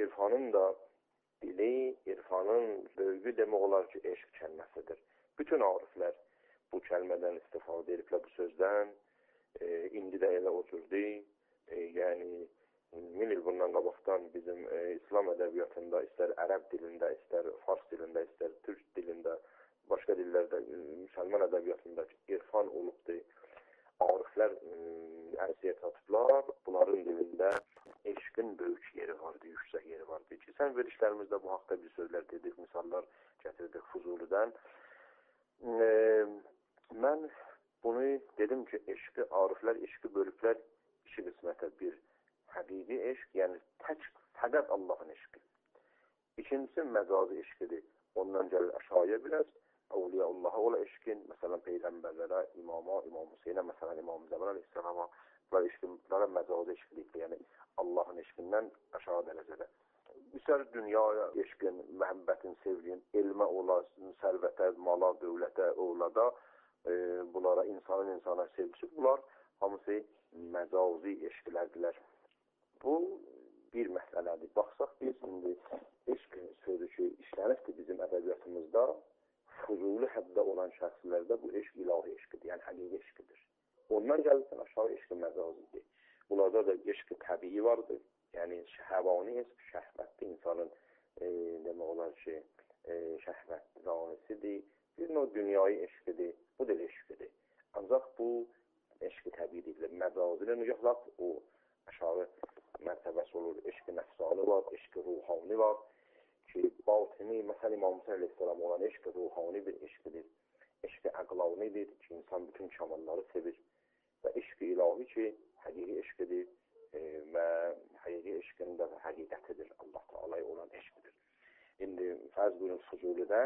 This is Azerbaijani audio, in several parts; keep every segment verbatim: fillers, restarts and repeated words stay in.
irfanın da dili, irfanın böyüğü demək olar ki, eşq kəlməsidir. Bütün ariflər bu kəlmədən istifadə ediblər, bu sözdən. E, indi də elə oturdu. E, yəni, min il bundan qabaqdan bizim e, İslam ədəbiyyatında, istər ərəb dilində, istər fars dilində, istər türk dilində, başqa dillərdə, e, müsəlman ədəbiyyatında irfan olubdur. Ariflər e, əziyyət atıblar, bunların dilində eşqin böyük yeri vardı, yüksək yeri vardı ki, sən verişlərimizdə bu haqda bir sözlər dedik, misallar gətirdik Fuzulidən. E, mən bunu dedim ki, eşqi, ariflər eşqi bölüblər iki qismətə. Bir, həqiqi eşq, yəni tək, fəqət Allahın eşqi. İkincisi, məcazi eşqidir. Ondan gəlir aşağıya biraz, Əvliya-Allah'a ola eşqin, məsələn, Peyğəmbərlərə, imama, İmam Hüseynə, məsələn, İmam Zəman Aleyhisselama, bunlar eşqin, bunlara məcazi eşqidir, yəni Allahın eşqindən aşağı dərəcədə. İstər dünyaya eşqin, məhəbbətin, sevgin, elmə ola, sərvətə, mala, dövlətə, oğlada, e, bunlara, insanın insana sevgisi, bunlar hamısı məcazi eşqlərdilər. Bu bir məsələdir. Baxsaq biz, indi eşq sözü ki, işlənibdir bizim ədəbiyyatımızda, Fuzuli həddə olan şəxslərdə bu eşq ilahi eşqidir, yəni həqiqi eşqidir. Ondan gəlirsən aşağı eşqi məcazidir. Bunlarda da eşqi təbii vardır. Yəni şəhvani eşq, şəhvətli insanın e, demək olar ki, e, şəhvət zanisidir. Bir növ dünyayı eşqidir, bu da eşqidir. Ancaq bu eşqi təbii deyilir. Məcazilə nücahlaq o aşağı mərtəbəsi olur. Eşqi nəfsani var, eşqi ruhani var ki, batini, məsələn, İmam Hüseyn Aleyhisselam olan eşqi ruhani bir eşqidir. Eşqi əqlanidir ki, insan bütün kamalları sevir. Və eşqi ilahi ki, həqiqi eşqidir e, və həqiqi eşqin də həqiqətidir. Allah Teala'ya olan eşqidir. İndi fərz buyurun Fuzulidə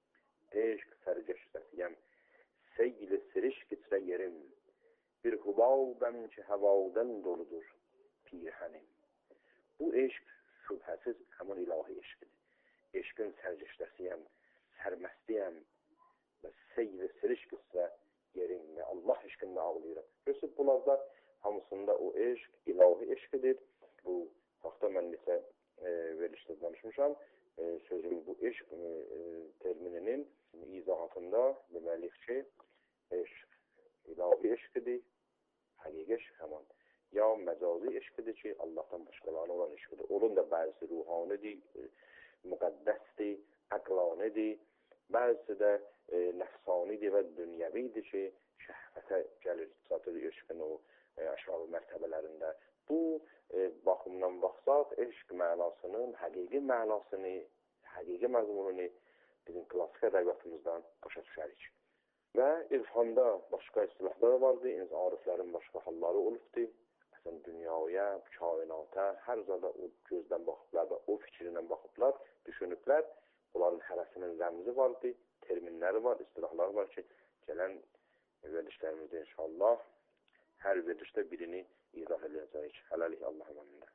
eşq sərgəşdəsiyəm, seyl-i sirişq içrə yerim, bir hubabəm ki, həvadən doludur pirhənim. Bu eşq şübhəsiz həmin ilahi eşqidir. Eşqin sərgəşdəsiyəm, sərməstiyəm və seyl-i sirişq içrə yerim və Allah eşqində ağlayıram. Görürsünüz, bunlarda hamısında o eşq ilahi eşqidir. Bu haqda mən neçə e, verilişdə danışmışam. E, sözün bu eşq e, termininin izahatında deməliyik ki, eşq ilahi eşqidir, həqiqi eşq həman. Ya məcazi eşqidir ki, Allahdan başqalarına olan eşqidir. Onun da bəzisi ruhanidir, e, müqəddəsdir, əqlanidir, bəzisi də e, nəfsanidir və dünyəvidir ki, şəhvətə gəlir, çatır eşqin o e, aşağı mərtəbələrində. Bu e, baxımdan baxsaq, eşq mənasının, həqiqi mənasını, həqiqi məzmununu bizim klasik ədəbiyyatımızdan başa düşərik. Və irfanda başqa istilahlar vardı, ariflərin başqa halları olubdur. Məsələn, dünyaya, kainata, hər zada o gözdən baxıblar və o fikrindən baxıblar, düşünüblər. Bunların hərəsinin rəmzi vardı, terminləri var, istilahları var ki, gələn verilişlərimizdə inşallah hər verilişdə birini izah edəcəyik. Hələlik Allah'ın əmrində.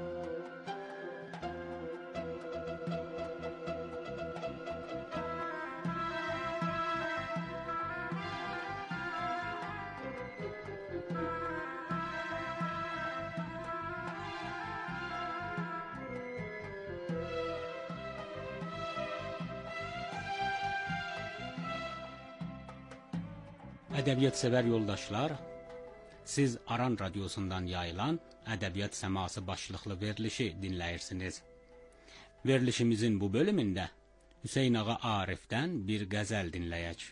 Ədəbiyyat sevər yoldaşlar, siz Aran radiosundan yayılan Ədəbiyyat Səması başlıqlı verilişi dinləyirsiniz. Verilişimizin bu bölümündə Hüseyn Ağa Arif'dən bir qəzəl dinləyək.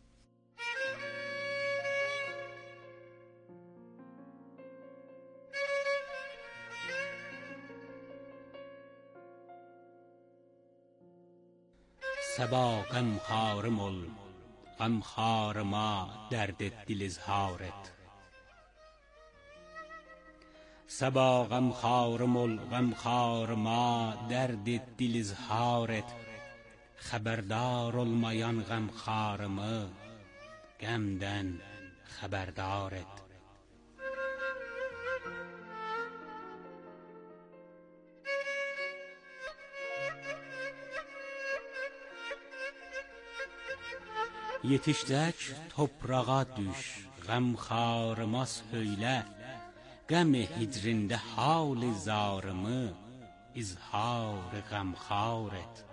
Səba qəmxarım ol, غمخوارما درد دل اظهار et. Səba غمخوارم ol غمخوارما درد دل اظهار et. Xəbərdar olmayan غمخوارımı qəmdən xəbərdar et. Yetişcək toprağa düş, qəmxarıma söylə, qəm-i hicrində hal-i zarımı izhar gamxaret.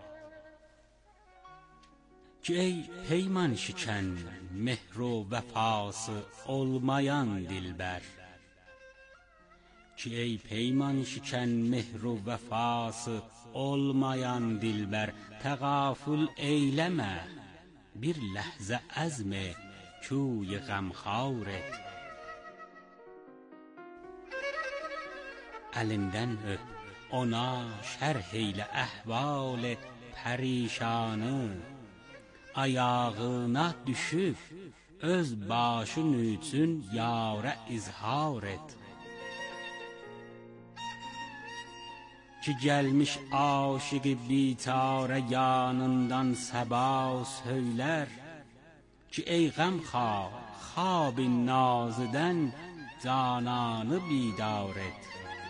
Ki ey peyman şiken mehr و vefası olmayan dilber. Ki ey peyman şiken mehr و vefası olmayan dilber, tegafül eyleme bir lehze azm کوی غمخوارت. Elinden öp ona şerh eyle ahval perişanı, ayağına düşüp öz başın üçün yara izhar et. Ki gelmiş aşık bitare yanından sabah söyler. Ki ey gamxar خواب نازدن cananı بیدار et.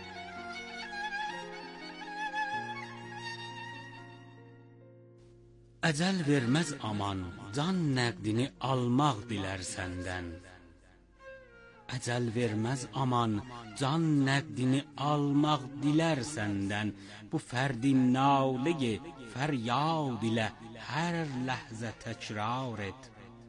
Əcəl verməz aman can nəqdini almaq dilər səndən. Əcəl verməz aman can nəqdini almaq dilər səndən. Bu fərdi naləyi fəryad ilə hər ləhzə təkrar et.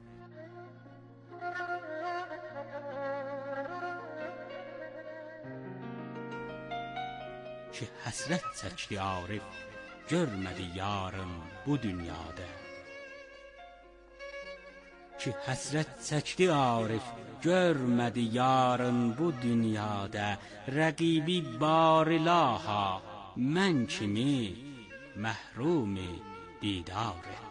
Ki həsrət çəkdi Arif, görmədi yarın bu dünyada. Ki həsrət çəkdi Arif, görmədi yarın bu dünyada. Rəqibi barilaha, mən kimi məhrumi didar et.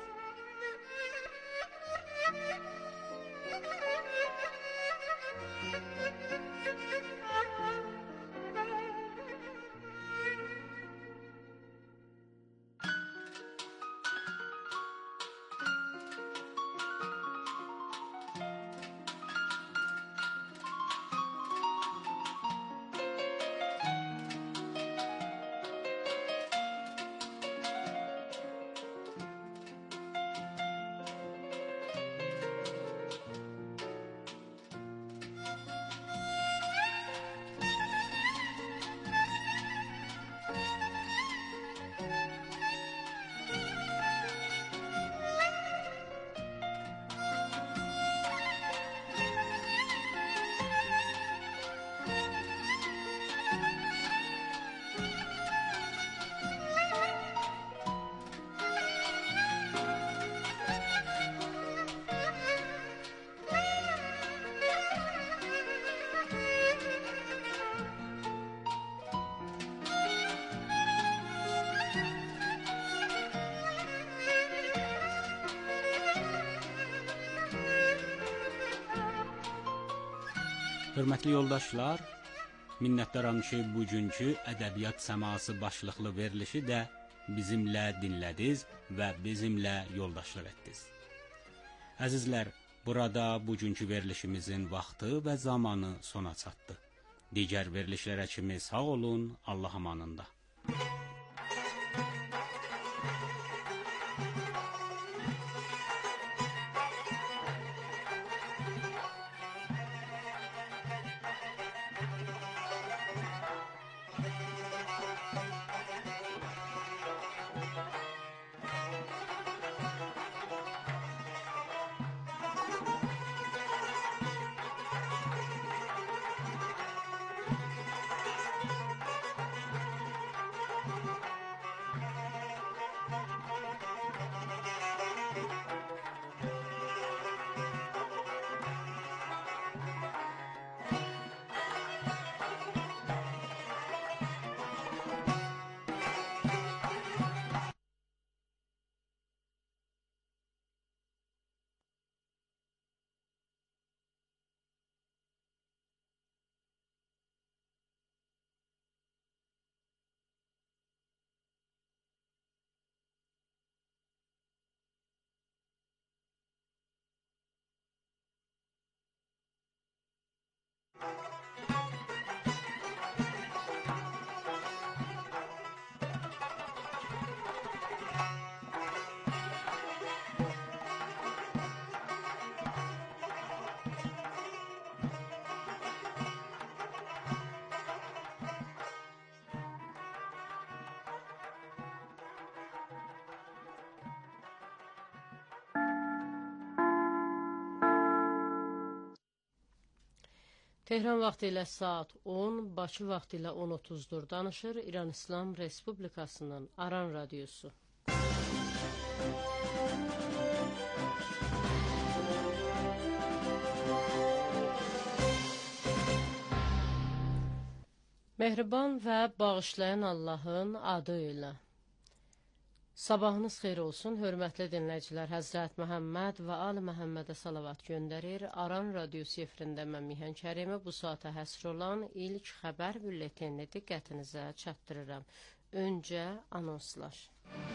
Hörmətli yoldaşlar, minnətdaram ki, bugünkü ədəbiyyat səması başlıqlı verilişi də bizimlə dinlədiniz və bizimlə yoldaşlıq etdiniz. Əzizlər, burada bugünkü verilişimizin vaxtı və zamanı sona çatdı. Digər verilişlərə kimi sağ olun, Allah amanında. Tehran vaxtı ilə saat on, Bakı vaxtı ilə on otuzdur. Danışır İran İslam Respublikasının Aran Radiosu. Mehriban və bağışlayan Allahın adı ilə. Sabahınız xeyir olsun, hörmətli dinləyicilər. Həzrət Məhəmməd və Ali Məhəmmədə salavat göndərir. Aran Radiosu efirində mən Mihan Kərimi bu saata həsr olan ilk xəbər bülletenini diqqətinizə çatdırıram. Öncə anonslar.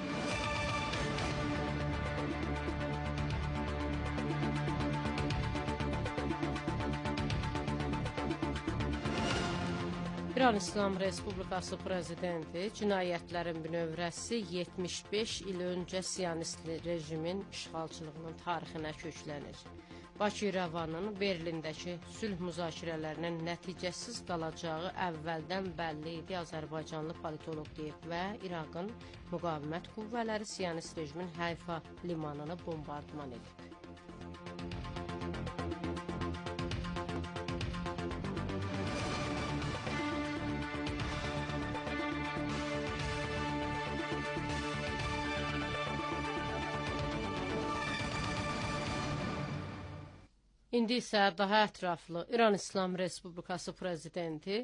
İran İslam Respublikası Prezidenti cinayətlərin bünövrəsi yetmiş beş il öncə Siyonist rejimin işğalçılığının tarixinə köklənir. Bakı-İrəvanın Berlindəki sülh müzakirələrinin nəticəsiz qalacağı əvvəldən bəlli idi, Azərbaycanlı politolog deyib və İraqın müqavimət qüvvələri Siyonist rejimin Hayfa limanını bombardman edib. İndi isə daha ətraflı İran İslam Respublikası Prezidenti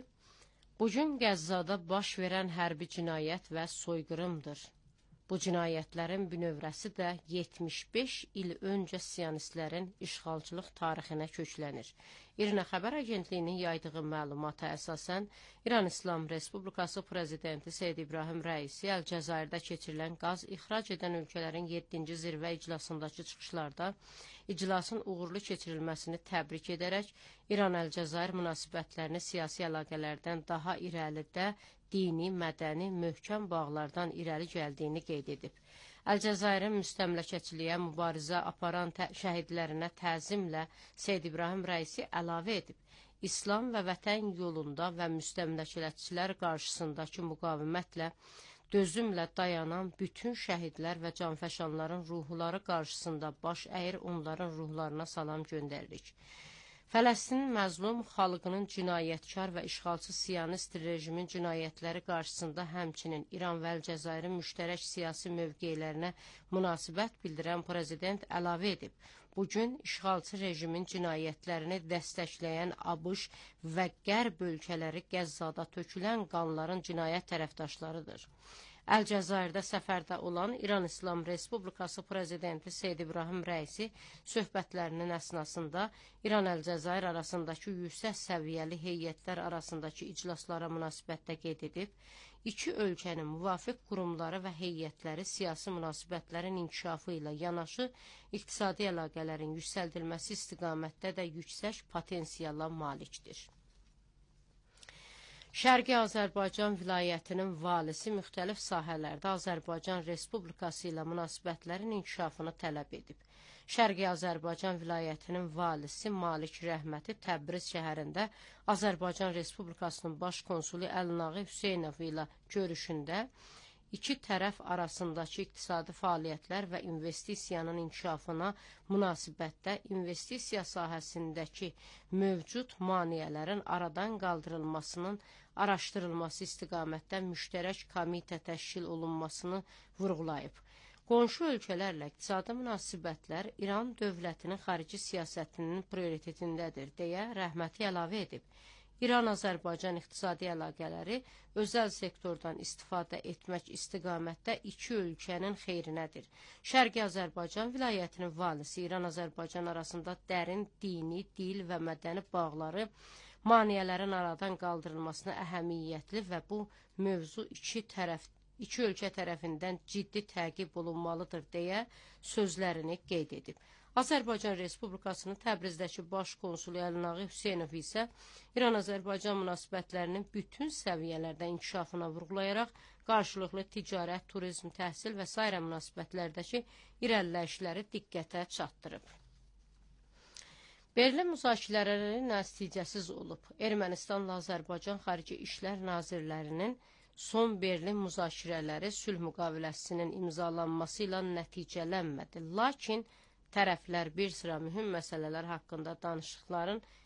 bugün Qəzzada baş verən hərbi cinayət və soyqırımdır. Bu cinayətlərin bünövrəsi də yetmiş beş il öncə Siyonistlərin işğalçılıq tarixinə köklənir. İRNA xəbər agentliyinin yaydığı məlumata əsasən, İran İslam Respublikası Prezidenti Seyid İbrahim Rəisi Əl-Cəzairdə keçirilən qaz ixrac edən ölkələrin yeddinci zirvə iclasındakı çıxışlarda iclasın uğurlu keçirilməsini təbrik edərək, İran-Əl-Cəzair münasibətlərini siyasi əlaqələrdən daha irəlidə dini, mədəni, möhkəm bağlardan irəli gəldiyini qeyd edib. Əl-Cəzairin müstəmləkəçiliyə mübarizə aparan şəhidlərinə təzimlə Seyid İbrahim Rəisi əlavə edib. İslam və vətən yolunda və müstəmləkəçilər qarşısındakı müqavimətlə, dözümlə dayanan bütün şəhidlər və canfəşanların ruhları qarşısında baş əyir, onların ruhlarına salam göndəririk. Fələstinin məzlum xalqının cinayətkar və işğalçı Siyonist rejimin cinayətləri qarşısında həmçinin İran və Əl-Cəzairin müştərək siyasi mövqeylərinə münasibət bildirən prezident əlavə edib. Bugün işğalçı rejimin cinayətlərini dəstəkləyən ABŞ və Qərb ölkələri Qəzzada tökülən qanların cinayət tərəfdaşlarıdır. Əl-Cəzairdə səfərdə olan İran İslam Respublikası Prezidenti Seyid İbrahim Rəisi söhbətlərinin əsnasında İran-Əl-Cəzair arasındakı yüksək səviyyəli heyətlər arasındakı iclaslara münasibətdə qeyd edib, iki ölkənin müvafiq qurumları və heyətləri siyasi münasibətlərin inkişafı ilə yanaşı, iqtisadi əlaqələrin yüksəldilməsi istiqamətdə də yüksək potensiala malikdir. Şərqi Azərbaycan vilayətinin valisi müxtəlif sahələrdə Azərbaycan Respublikası ilə münasibətlərin inkişafını tələb edib. Şərqi Azərbaycan vilayətinin valisi Malik Rəhməti Təbriz şəhərində Azərbaycan Respublikasının baş konsulu Əlnağı Hüseynov ilə görüşündə İki tərəf arasındakı iqtisadi fəaliyyətlər və investisiyanın inkişafına münasibətdə investisiya sahəsindəki mövcud maneələrin aradan qaldırılmasının araşdırılması istiqamətdə müştərək komitə təşkil olunmasını vurğulayıb. Qonşu ölkələrlə iqtisadi münasibətlər İran dövlətinin xarici siyasətinin prioritetindədir, deyə Rəhməti əlavə edib. İran-Azərbaycan iqtisadi əlaqələri özəl sektordan istifadə etmək istiqamətdə iki ölkənin xeyrinədir. Şərqi Azərbaycan vilayətinin valisi İran-Azərbaycan arasında dərin dini, dil və mədəni bağları maneələrin aradan qaldırılmasına əhəmiyyətli və bu mövzu iki tərəf iki ölkə tərəfindən ciddi təqib olunmalıdır deyə sözlərini qeyd edib. Azərbaycan Respublikasının Təbrizdəki baş konsulu Əlnağı Hüseynov isə İran-Azərbaycan münasibətlərinin bütün səviyyələrdə inkişafına vurğulayaraq qarşılıqlı ticarət, turizm, təhsil və sairə münasibətlərdəki irəliləyişləri diqqətə çatdırıb. Berlin müzakirələri nəticəsiz olub. Ermənistanla Azərbaycan Xarici İşlər Nazirlərinin son Berlin müzakirələri sülh müqaviləsinin imzalanması ilə nəticələnmədi. Lakin tərəflər bir sıra mühüm məsələlər haqqında danışıqların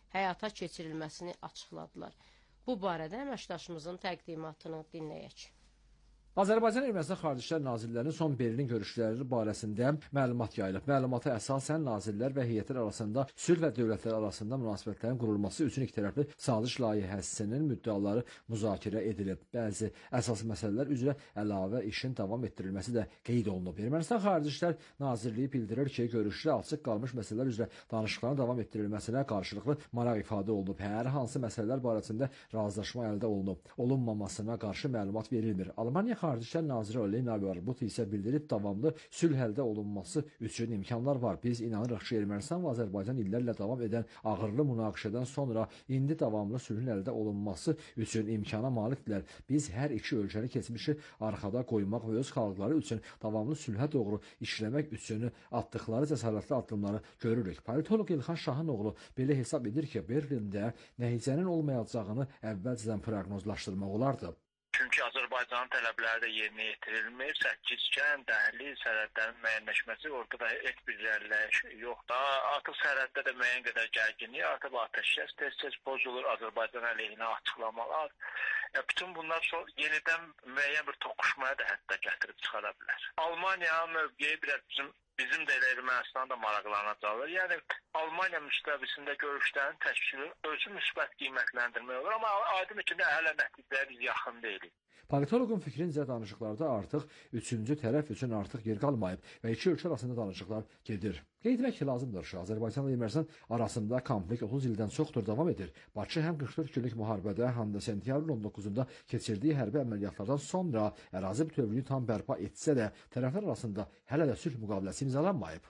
həyata keçirilməsini açıqladılar. Bu barədə əməkdaşımızın təqdimatını dinləyək. Azərbaycan Ermənistan Xarici İşlər Nazirlərinin son Berlin görüşləri barəsində məlumat yayılıb. Məlumata əsasən nazirlər və heyətlər arasında sülh və dövlətlər arasında münasibətlərin qurulması üçün ikitərəfli saziş layihəsinin müddəaları müzakirə edilib. Bəzi əsas məsələlər üzrə əlavə işin davam etdirilməsi də qeyd olunub. Ermənistan Xarici İşlər Nazirliyi bildirir ki, görüşdə açıq qalmış məsələlər üzrə danışıqların davam etdirilməsinə qarşılıqlı maraq ifadə olunub. Hər hansı məsələlər barəsində razılaşma əldə olunub. Olunmamasına qarşı məlumat verilmir. Almaniya Xarici İşlər Naziri Leyla Arbut isə bildirib, davamlı sülh əldə olunması üçün imkanlar var. Biz inanırıq ki, Ermənistan və Azərbaycan illərlə davam edən ağırlı münaqişədən sonra indi davamlı sülhün əldə olunması üçün imkana malikdirlər. Biz hər iki ölkəni keçmişi arxada qoymaq və öz xalqları üçün davamlı sülhə doğru işləmək üçün atdıqları cəsarətli addımları görürük. Politoloq İlxan Şahınoğlu belə hesab edir ki, Berlində nəticənin olmayacağını əvvəlcədən proqnozlaşdırmaq olardı. Çünki Azərbaycanın tələbləri də yerinə yetirilmir. Səkkiz-kən, dəhliz, sərhədlərin müəyyənləşməsi, orada da heç bir irəliləyiş yoxdur. Artıq sərhəddə də müəyyən qədər gərginlik, artıq atəşkəs tez-tez pozulur, Azərbaycan əleyhinə açıqlamalar. Ya, bütün bunlar sonra yenidən müəyyən bir toqquşmaya da hətta gətirib çıxara bilər. Almaniya mövqeyi biraz bizim bizim də elə Ermənistan da maraqlanacaqlar. Yəni, Almaniya müstəvisində görüşlərin təşkili özü müsbət qiymətləndirmək olur, amma aydın ki, hələ nəticəyə biz yaxın deyilik. Politoloqun fikrincə danışıqlarda artıq üçüncü tərəf üçün artıq yer qalmayıb və iki ölkə arasında danışıqlar gedir. Qeyd etmək lazımdır ki, Azərbaycan və Ermənistan arasında konflikt otuz ildən çoxdur davam edir. Bakı həm qırx dörd günlük müharibədə, həm də sentyabrın on doqquzunda keçirdiyi hərbi əməliyyatlardan sonra ərazi bütövlüyünü tam bərpa etsə də, tərəflər arasında hələ də sülh müqaviləsi imzalanmayıb.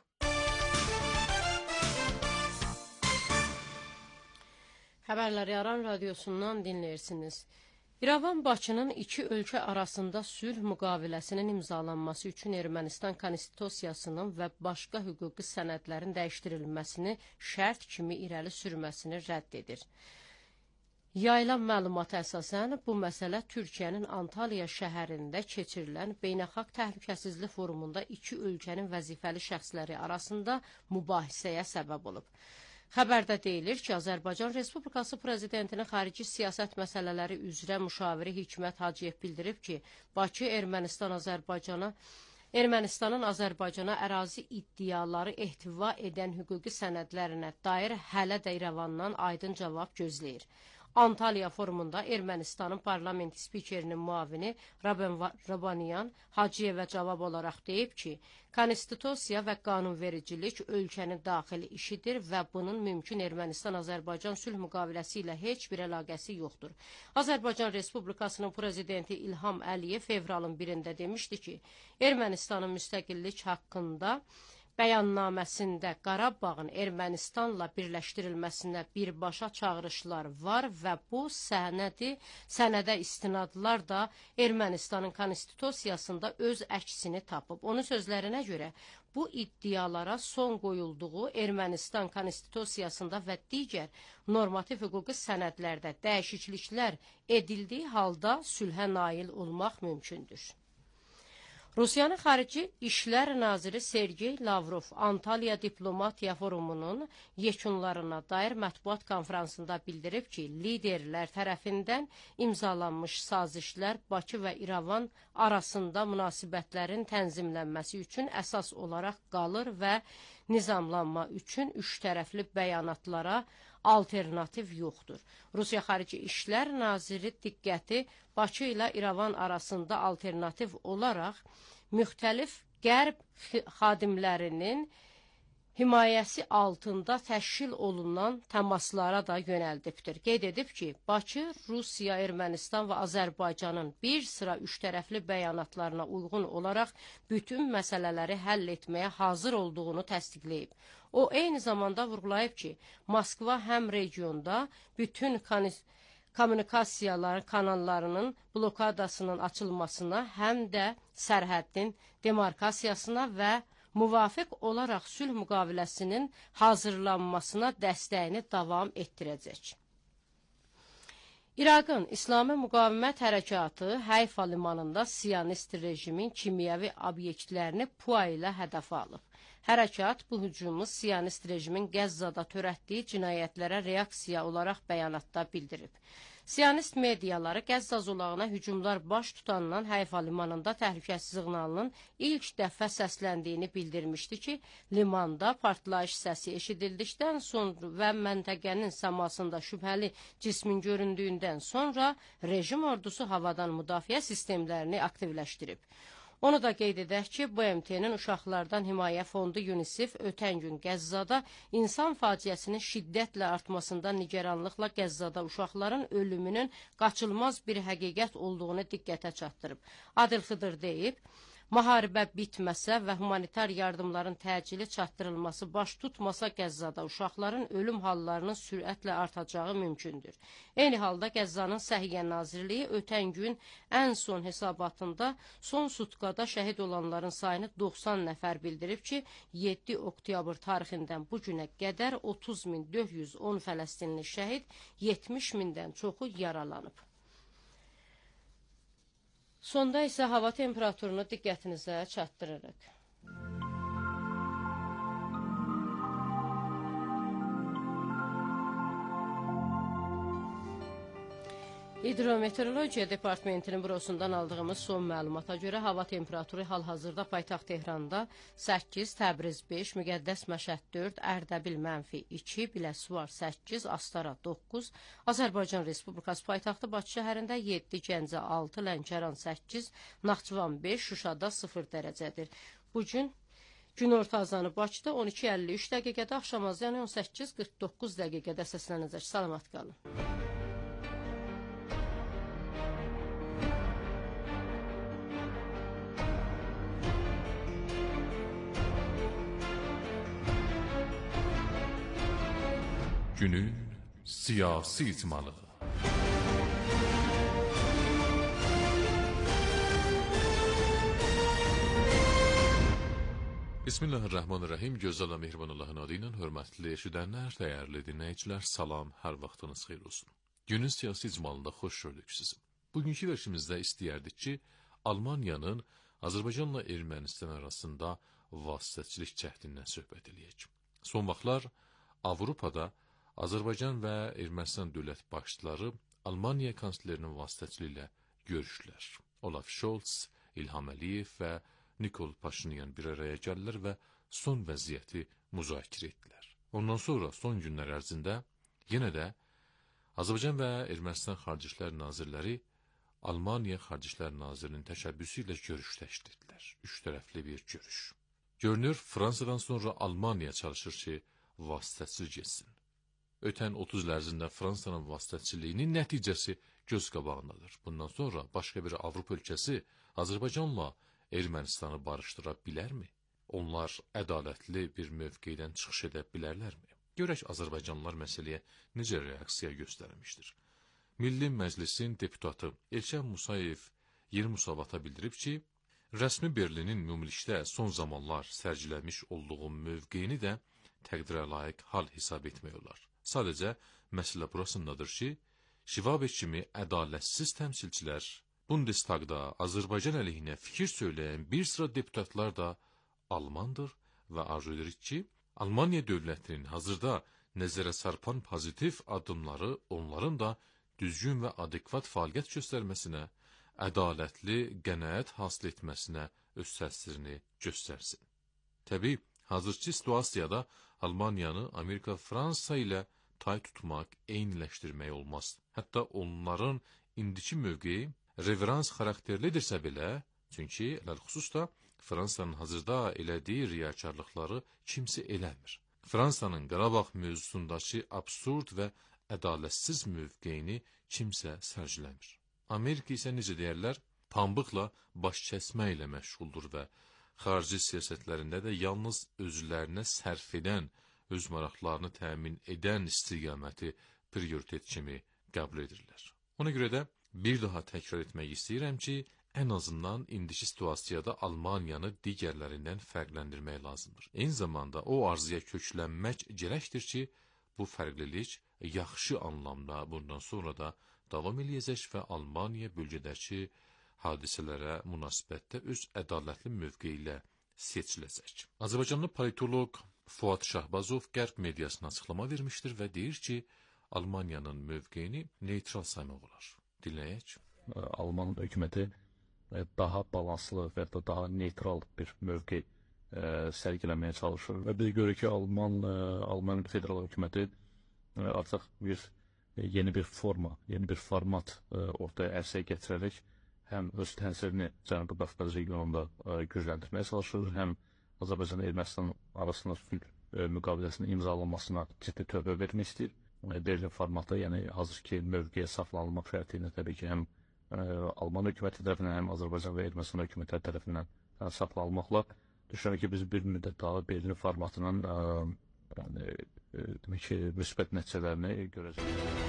Xəbərləri Aran radiosundan dinləyirsiniz. İrəvan Bakının iki ölkə arasında sülh müqaviləsinin imzalanması üçün Ermənistan konstitusiyasının və başqa hüquqi sənədlərin dəyişdirilməsini şərt kimi irəli sürməsini rədd edir. Yayılan məlumata əsasən bu məsələ Türkiyənin Antalya şəhərində keçirilən Beynəlxalq Təhlükəsizlik Forumunda iki ölkənin vəzifəli şəxsləri arasında mübahisəyə səbəb olub. Xəbərdə deyilir ki, Azərbaycan Respublikası Prezidentinin xarici siyasət məsələləri üzrə müşaviri Hikmət Hacıyev bildirib ki, Bakı Ermənistan Azərbaycana Ermənistanın Azərbaycana ərazi iddiaları ehtiva edən hüquqi sənədlərinə dair hələ də İrəvandan aydın cavab gözləyir. Antalya forumunda Ermənistanın parlament spikerinin müavini Raben Rabaniyan Hacıyevə cavab olaraq deyib ki, konstitusiya və qanunvericilik ölkənin daxili işidir və bunun mümkün Ermənistan-Azərbaycan sülh müqaviləsi ilə heç bir əlaqəsi yoxdur. Azərbaycan Respublikasının prezidenti İlham Əliyev fevralın birində demişdi ki, Ermənistanın müstəqillik haqqında bəyannaməsində Qarabağın Ermənistanla birləşdirilməsinə birbaşa çağırışlar var və bu sənədi, sənədə istinadlar da Ermənistanın konstitusiyasında öz əksini tapıb. Onun sözlərinə görə bu iddialara son qoyulduğu Ermənistan konstitusiyasında və digər normativ hüquqi sənədlərdə dəyişikliklər edildiyi halda sülhə nail olmaq mümkündür. Rusiyanın Xarici İşlər Naziri Sergey Lavrov Antalya Diplomatiya Forumunun yekunlarına dair mətbuat konfransında bildirib ki, liderlər tərəfindən imzalanmış sazişlər Bakı və İrəvan arasında münasibətlərin tənzimlənməsi üçün əsas olaraq qalır və nizamlanma üçün üç tərəfli bəyanatlara alternativ yoxdur. Rusiya Xarici İşlər Naziri diqqəti Bakı ilə İrəvan arasında alternativ olaraq müxtəlif qərb xadimlərinin himayəsi altında təşkil olunan təmaslara da yönəldibdir. Qeyd edib ki, Bakı, Rusiya, Ermənistan və Azərbaycanın bir sıra üç tərəfli bəyanatlarına uyğun olaraq bütün məsələləri həll etməyə hazır olduğunu təsdiqləyib. O, eyni zamanda vurğulayıb ki, Moskva həm regionda bütün kommunikasiyalar kanallarının blokadasının açılmasına, həm də sərhəddin demarkasiyasına və müvafiq olaraq sülh müqaviləsinin hazırlanmasına dəstəyini davam etdirəcək. İraqın İslami Müqavimət Hərəkatı Hayfa limanında Siyonist rejimin kimyəvi obyektlərini P U A ilə hədəfə alıb. Hərəkat bu hücumu Siyonist rejimin Qəzzada törətdiyi cinayətlərə reaksiya olaraq bəyanatda bildirib. Siyonist mediaları Qəzza zolağına hücumlar baş tutandan Hayfa limanında təhlükəsizlik siqnalının ilk dəfə səsləndiyini bildirmişdi ki, limanda partlayış səsi eşidildikdən sonra və məntəqənin səmasında şübhəli cismin göründüyündən sonra rejim ordusu havadan müdafiə sistemlərini aktivləşdirib. Onu da qeyd edək ki, B M T-nin Uşaqlardan Himayə Fondu UNICEF ötən gün Qəzzada insan faciəsinin şiddətlə artmasında nigeranlıqla Qəzzada uşaqların ölümünün qaçılmaz bir həqiqət olduğunu diqqətə çatdırıb. Adil Xıdır deyib, müharibə bitməsə və humanitar yardımların təcili çatdırılması baş tutmasa Qəzzada uşaqların ölüm hallarının sürətlə artacağı mümkündür. Eyni halda Qəzzanın Səhiyyə Nazirliyi ötən gün ən son hesabatında son sutkada şəhid olanların sayını doxsan nəfər bildirib ki, yeddi oktyabr tarixindən bu günə qədər otuz min dörd yüz on Fələstinli şəhid, yetmiş mindən çoxu yaralanıb. Sonda isə hava temperaturunu diqqətinizə çatdırırıq. Hidrometeorologiya Departamentinin bürosundan aldığımız son məlumata görə hava temperaturu hal-hazırda paytaxt Tehranda səkkiz, Təbriz beş, Müqəddəs Məşəd dörd, Ərdəbil mənfi iki, Biləsuvar səkkiz, Astara doqquz, Azərbaycan Respublikası paytaxtı Bakı şəhərində yeddi, Gəncə altı, Lənkəran səkkiz, Naxçıvan beş, Şuşada sıfır dərəcədir. Bugün günorta azanı Bakıda on iki əlli üç dəqiqədə, axşam azanı on səkkiz qırx doqquz dəqiqədə səslənəcək. Salamat qalın. Günün siyasi icmalı. Bismillahirrahmanirrahim. Gözəl və mehriban Allahın adı ilə hörmətli eşidənlər, dəyərli dinləyicilər, salam, hər vaxtınız xeyir olsun. Günün siyasi icmalında xoş gördük sizi. Bugünkü verişimizdə istəyərdik ki, Almaniyanın Azərbaycanla Ermənistan arasında vasitəçilik cəhdindən söhbət edək. Son vaxtlar Avropada Azərbaycan və Ermənistan dövlət başçıları Almaniya kanslerinin vasitəçiliyi ilə görüşdülər. Olaf Scholz, İlham Əliyev və Nikol Paşinyan bir araya gəldilər və son vəziyyəti müzakirə etdilər. Ondan sonra son günlər ərzində yenə də Azərbaycan və Ermənistan Xarici İşlər Nazirləri Almaniya Xarici İşlər Nazirinin təşəbbüsü ilə görüş təşkil etdilər. Üç tərəfli bir görüş. Görünür, Fransadan sonra Almaniya çalışır ki, vasitəçilik etsin. Ötən otuz il ərzində Fransanın vasitəçiliyinin nəticəsi göz qabağındadır. Bundan sonra başqa bir Avropa ölkəsi Azərbaycanla Ermənistanı barışdıra bilərmi? Onlar ədalətli bir mövqedən çıxış edə bilərlərmi? Görək Azərbaycanlılar məsələyə necə reaksiya göstərmişdir. Milli Məclisin deputatı Elşən Musayev Yeni Musavata bildirib ki, rəsmi Berlinin ümumilikdə son zamanlar sərgiləmiş olduğu mövqeyini də təqdirə layiq hal hesab etmək olar. Sadəcə, məsələ burasındadır ki, Şivabek kimi ədalətsiz təmsilçilər, Bundestagda Azərbaycan əleyhinə fikir söyləyən bir sıra deputatlar da Almandır və arzu edirik ki, Almaniya dövlətinin hazırda nəzərə sarpan pozitiv addımları onların da düzgün və adekvat fəaliyyət göstərməsinə, ədalətli qənaət hasil etməsinə öz təsirini göstərsin. Təbii, hazırki situasiyada Almaniyanı Amerika, Fransa ilə tay tutmaq, eyniləşdirmək olmaz. Hətta onların indiki mövqeyi reverans xarakterlidirsə belə, çünki ələlxüsus da Fransanın hazırda elədiyi riyakarlıqları kimsə eləmir. Fransanın Qarabağ mövzusundakı absurd və ədalətsiz mövqeyini kimsə sərgiləmir. Amerika isə necə deyərlər, pambıqla baş kəsmə ilə məşğuldur və xarici siyasətlərində də yalnız özlərinə sərf edən, öz maraqlarını təmin edən istiqaməti prioritet kimi qəbul edirlər. Ona görə də bir daha təkrar etmək istəyirəm ki, ən azından indiki situasiyada Almaniyanı digərlərindən fərqləndirmək lazımdır. Eyni zamanda o arzuya köklənmək gərəkdir ki, bu fərqlilik yaxşı anlamda bundan sonra da davam eləyəcək və Almaniya bölgədəki hadisələrə münasibətdə öz ədalətli mövqeyi ilə seçiləcək. Azərbaycanlı politoloq Fuad Şahbazov Qərb mediasına açıqlama vermişdir və deyir ki, Almaniyanın mövqeyini neytral saymaq olar. Dinləyək. Alman hökuməti daha balanslı və ya daha neytral bir mövqe sərgiləməyə çalışır və biz görürük ki, Alman Alman federal hökuməti artıq bir yeni bir forma, yeni bir format ortaya ərsəyə gətirərək həm öz təsirini Cənubi Qafqaz regionunda gücləndirməyə çalışır, həm Azərbaycan və Ermənistan arasında sülh müqaviləsinin imzalanmasına ciddi tövbə vermək istəyir. Berlin formatı, yəni hazır ki, mövqeyə saxlanılmaq şərti ilə təbii ki, həm Alman hökuməti tərəfindən, həm Azərbaycan və Ermənistan hökumətləri tərəfindən saxlanılmaqla düşünürəm ki, biz bir müddət daha Berlin formatının yəni, demək ki, müsbət nəticələrini görəcəyik.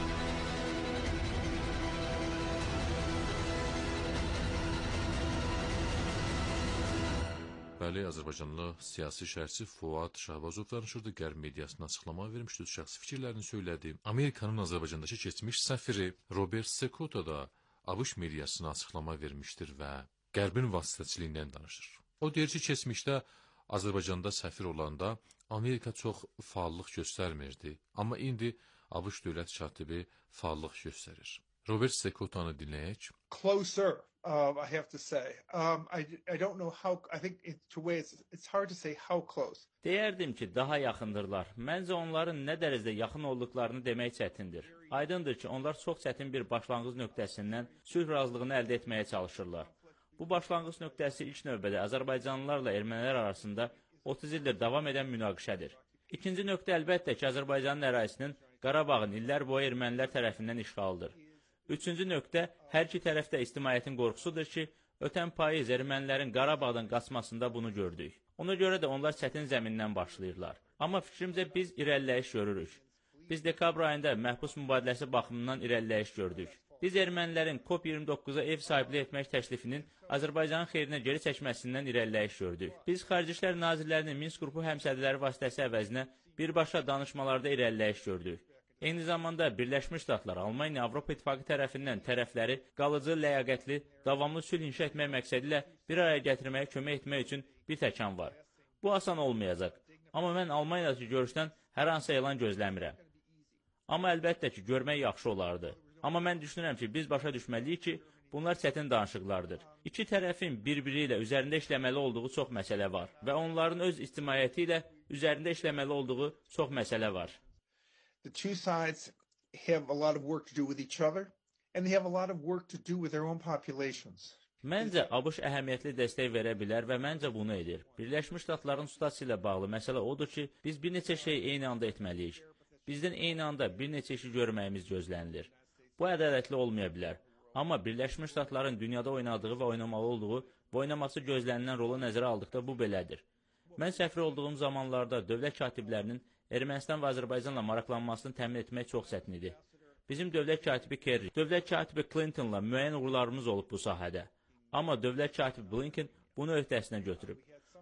Bəli, Azərbaycanlı siyasi şərhçi Fuad Şahbazov danışırdı, Qərb mediasına açıqlama vermişdi, şəxsi fikirlərini söylədi. Amerikanın Azərbaycandakı keçmiş səfiri Robert Sekota da ABŞ mediasına açıqlama vermişdir və Qərbin vasitəçiliyindən danışır. O deyir ki, keçmişdə Azərbaycanda səfir olanda Amerika çox faallıq göstərmirdi, amma indi ABŞ dövlət katibi faallıq göstərir. Robert Sekota'nı dinləyək. Closer. Um, I have to say, um, I, I don't know how, I think it's, to way it's, it's hard to say how close. Deyərdim ki, daha yaxındırlar. Məncə onların nə dərəcədə yaxın olduqlarını demək çətindir. Aydındır ki, onlar çox çətin bir başlanğıc nöqtəsindən sülh razılığını əldə etməyə çalışırlar. Bu başlanğıc nöqtəsi ilk növbədə Azərbaycanlılarla ermənilər arasında otuz ildir davam edən münaqişədir. İkinci nöqtə əlbəttə ki, Azərbaycanın ərazisinin Qarabağın illər boyu ermənilər tərəfindən işğalıdır. Üçüncü nöqtə, hər iki tərəfdə ictimaiyyətin qorxusudur ki, ötən payız ermənilərin Qarabağdan qaçmasında bunu gördük. Ona görə də onlar çətin zəmindən başlayırlar. Amma fikrimcə biz irəliləyiş görürük. Biz dekabr ayında məhbus mübadiləsi baxımından irəliləyiş gördük. Biz ermənilərin COP iyirmi doqquza ev sahibliyi etmək təklifinin Azərbaycanın xeyrinə geri çəkməsindən irəliləyiş gördük. Biz Xarici İşlər Nazirlərinin Minsk qrupu həmsədrləri vasitəsi əvəzinə birbaşa danışmalarda irəliləyiş gördük. Eyni zamanda Birləşmiş Ştatlar, Almaniya, Avropa İttifaqı tərəfindən tərəfləri qalıcı, ləyaqətli, davamlı sülh inşa etmək məqsədi ilə bir araya gətirməyə kömək etmək üçün bir təkan var. Bu asan olmayacaq. Amma mən Almaniyadakı görüşdən hər hansı elan gözləmirəm. Amma əlbəttə ki, görmək yaxşı olardı. Amma mən düşünürəm ki, biz başa düşməliyik ki, bunlar çətin danışıqlardır. İki tərəfin bir-biri ilə üzərində işləməli olduğu çox məsələ var və onların öz ictimaiyyəti ilə üzərində işləməli olduğu çox məsələ var. The two sides have a lot of work to do with each other, and they have a lot of work to do with their own populations. Məncə, ABŞ əhəmiyyətli dəstək verə bilər və məncə bunu edir. Birləşmiş Ştatların tutası ilə bağlı məsələ odur ki, biz bir neçə şey eyni anda etməliyik. Bizdən eyni anda bir neçə işi görməyimiz gözlənilir. Bu ədalətli olmaya bilər. Amma Birləşmiş Ştatların dünyada oynadığı və oynamalı olduğu və oynaması gözlənilən rolu nəzərə aldıqda bu belədir. Mən səfir olduğum zamanlarda dövlət katiblərinin Ermənistan və Azərbaycanla maraqlanmasını təmin etmək çox çətin idi. Bizim dövlət katibi Kerry, dövlət katibi Clintonla müəyyən uğurlarımız olub bu sahədə. Amma dövlət katibi Blinken bunu öhdəsinə götürüb.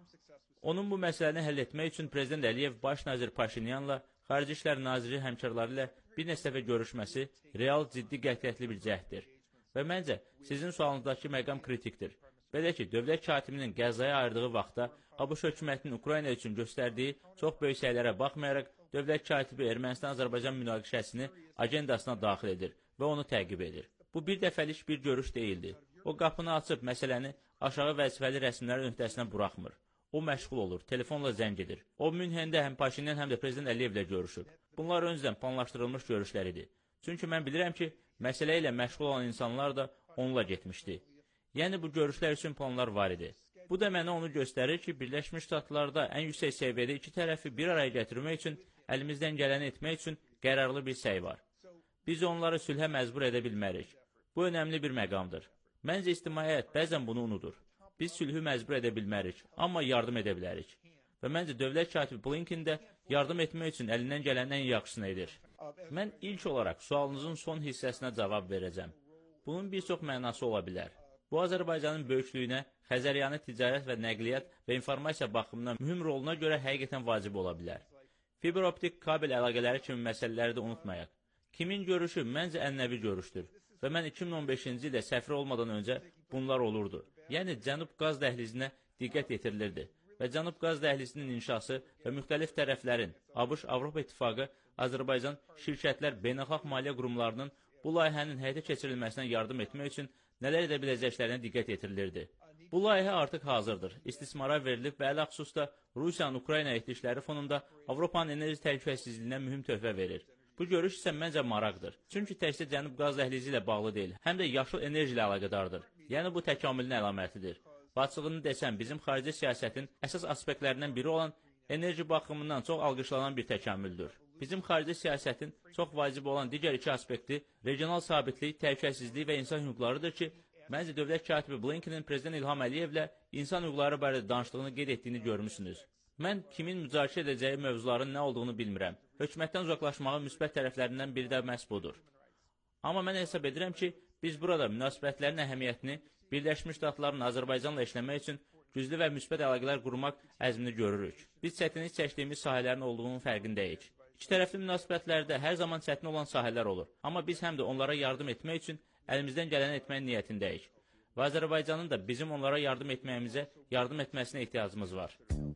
Onun bu məsələni həll etmək üçün Prezident Əliyev baş nazir Paşinyanla Xarici İşlər Naziri həmkarları ilə bir neçə dəfə görüşməsi real, ciddi, qətiyyətli bir cəhddir. Və məncə, sizin sualınızdakı məqam kritikdir. Belə ki, dövlət katibinin Qəzzaya ayırdığı vaxtda ABŞ hökumətinin Ukrayna üçün göstərdiyi çox böyük səylərə baxmayaraq, dövlət katibi Ermənistan-Azərbaycan münaqişəsini agendasına daxil edir və onu təqib edir. Bu bir dəfəlik bir görüş deyildi. O qapını açıb məsələni aşağı vəzifəli rəsmilərin öhdəsinə buraxmır. O məşğul olur, telefonla zəng edir. O Münhendə həm Paşinyan, həm də Prezident Əliyevlə görüşüb. Bunlar öncədən planlaşdırılmış görüşlər idi. Çünki mən bilirəm ki, məsələ ilə məşğul olan insanlar da onunla getmişdi. Yəni, bu görüşlər üçün planlar var idi. Bu da mənə onu göstərir ki, Birləşmiş Ştatlarda ən yüksək səviyyədə iki tərəfi bir araya gətirmək üçün, əlimizdən gələni etmək üçün qərarlı bir səy var. Biz onları sülhə məcbur edə bilmərik. Bu önəmli bir məqamdır. Məncə, ictimaiyyət bəzən bunu unudur. Biz sülhü məcbur edə bilmərik, amma yardım edə bilərik. Və məncə, dövlət katibi Blinken də yardım etmək üçün əlindən gələn ən yaxşısını edir. Mən ilk olaraq sualınızın son hissəsinə cavab verəcəm. Bunun bir çox mənası ola bilər. Bu, Azərbaycanın böyüklüyünə, Xəzəryanı ticarət və nəqliyyat və informasiya baxımından mühüm roluna görə həqiqətən vacib ola bilər. Fiber optik kabel əlaqələri kimi məsələləri də unutmayaq. Kimin görüşü məncə ənənəvi görüşdür və mən iki min on beşinci ildə səfir olmadan öncə bunlar olurdu. Yəni Cənub qaz dəhlizinə diqqət yetirilirdi və Cənub qaz dəhlizinin inşası və müxtəlif tərəflərin ABŞ, Avropa İttifaqı, Azərbaycan, şirkətlər, beynəlxalq maliyyə qurumlarının bu layihənin həyata keçirilməsinə yardım etmək üçün nələr edə biləcəklərinə diqqət yetirilirdi. Bu layihə artıq hazırdır. İstismara verilib və ələxüsusda Rusiyanın Ukrayna etdikləri fonunda Avropanın enerji təhlükəsizliyinə mühüm töhfə verir. Bu görüş isə məncə maraqdır. Çünki təkcə Cənub qaz dəhlizi ilə bağlı deyil, həm də yaşıl enerji ilə əlaqədardır. Yəni bu təkamülün əlamətidir. Və açığını desəm, bizim xarici siyasətin əsas aspektlərindən biri olan enerji baxımından çox alqışlanan bir təkamüldür. Bizim xarici siyasətin çox vacib olan digər iki aspekti regional sabitlik, təhlükəsizlik və insan hüquqlarıdır ki, məncə dövlət katibi Blinkenin Prezident İlham Əliyevlə insan hüquqları barədə danışdığını qeyd etdiyini görmüsünüz. Mən kimin müzakirə edəcəyi mövzuların nə olduğunu bilmirəm. Hökumətdən uzaqlaşmağın müsbət tərəflərindən biri də məhz budur. Amma mən hesab edirəm ki, biz burada münasibətlərin əhəmiyyətini Birləşmiş Ştatların Azərbaycanla işləmək üçün güclü və müsbət əlaqələr qurmaq əzmini görürük. Biz çətinlik çəkdiyimiz sahələrin olduğunun fərqindəyik. İki tərəfli münasibətlərdə hər zaman çətin olan sahələr olur. Amma biz həm də onlara yardım etmək üçün əlimizdən gələni etmək niyyətindəyik. Və Azərbaycanın da bizim onlara yardım etməyimizə yardım etməsinə ehtiyacımız var.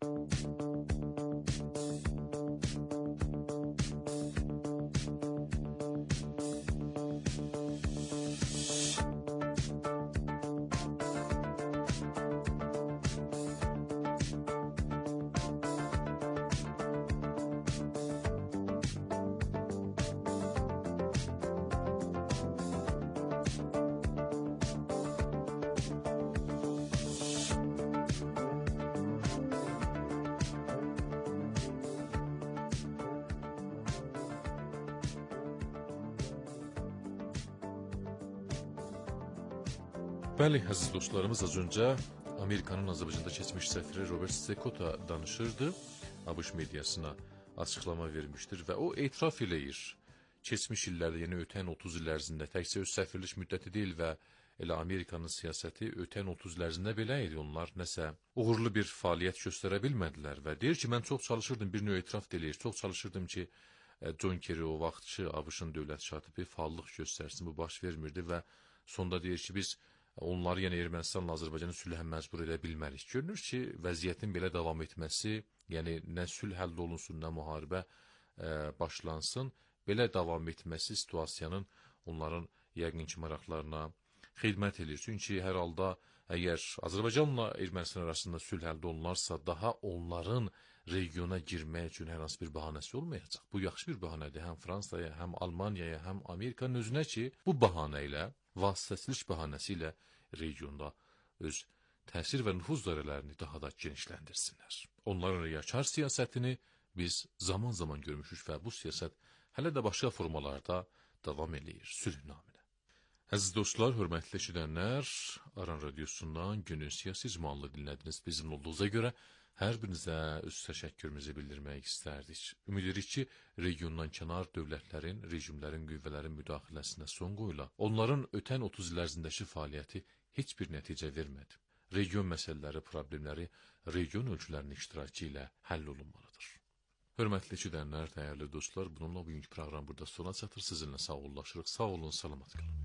Bəli, əziz dostlarımız, az öncə Amerikanın Azərbaycanda keçmiş səfiri Robert Sekota danışırdı. ABŞ mediasına açıqlama vermişdir və o etiraf eləyir. Keçmiş illərdə, yəni ötən otuz il ərzində təkcə öz səfirlik müddəti deyil və elə Amerikanın siyasəti ötən otuz il ərzində belə idi. Onlar nəsə uğurlu bir fəaliyyət göstərə bilmədilər və deyir ki, mən çox çalışırdım, bir növ etiraf eləyir. Çox çalışırdım ki, John Kerry o vaxtçı ABŞ-ın dövlət katibi fəallıq göstərsin, bu baş vermirdi və sonda deyir ki, biz onları, yəni Ermənistanla Azərbaycanı sülhə məcbur edə bilmərik. Görünür ki, vəziyyətin belə davam etməsi, yəni nə sülh həll olunsun, nə müharibə ə, başlansın, belə davam etməsi situasiyanın onların yəqin ki, maraqlarına xidmət edir. Çünki hər halda əgər Azərbaycanla Ermənistan arasında sülh əldə olunarsa, daha onların regiona girmək üçün hər hansı bir bahanəsi olmayacaq. Bu yaxşı bir bahanədir həm Fransaya, həm Almaniyaya, həm Amerikanın özünə ki, bu bahanə ilə vasitəsilik bahanəsi ilə regionda öz təsir və nüfuz dairələrini daha da genişləndirsinlər. Onların riyakar siyasətini biz zaman-zaman görmüşük və bu siyasət hələ də başqa formalarda davam eləyir sülh naminə. Əziz dostlar, hörmətli eşidənlər, Aran Radiosundan günün siyasi icmalını dinlədiniz. Bizim olduğunuza görə hər birinizə öz təşəkkürümüzü bildirmək istərdik. Ümid edirik ki, regiondan kənar dövlətlərin, rejimlərin, qüvvələrin müdaxiləsinə son qoyula. Onların ötən otuz il ərzindəki fəaliyyəti heç bir nəticə vermədi. Region məsələləri, problemləri region ölçülərinin iştirakı ilə həll olunmalıdır. Hörmətli eşidənlər, dəyərli dostlar, bununla bugünkü proqram burada sona çatır. Sizinlə sağollaşırıq. Sağ olun, salamat qalın.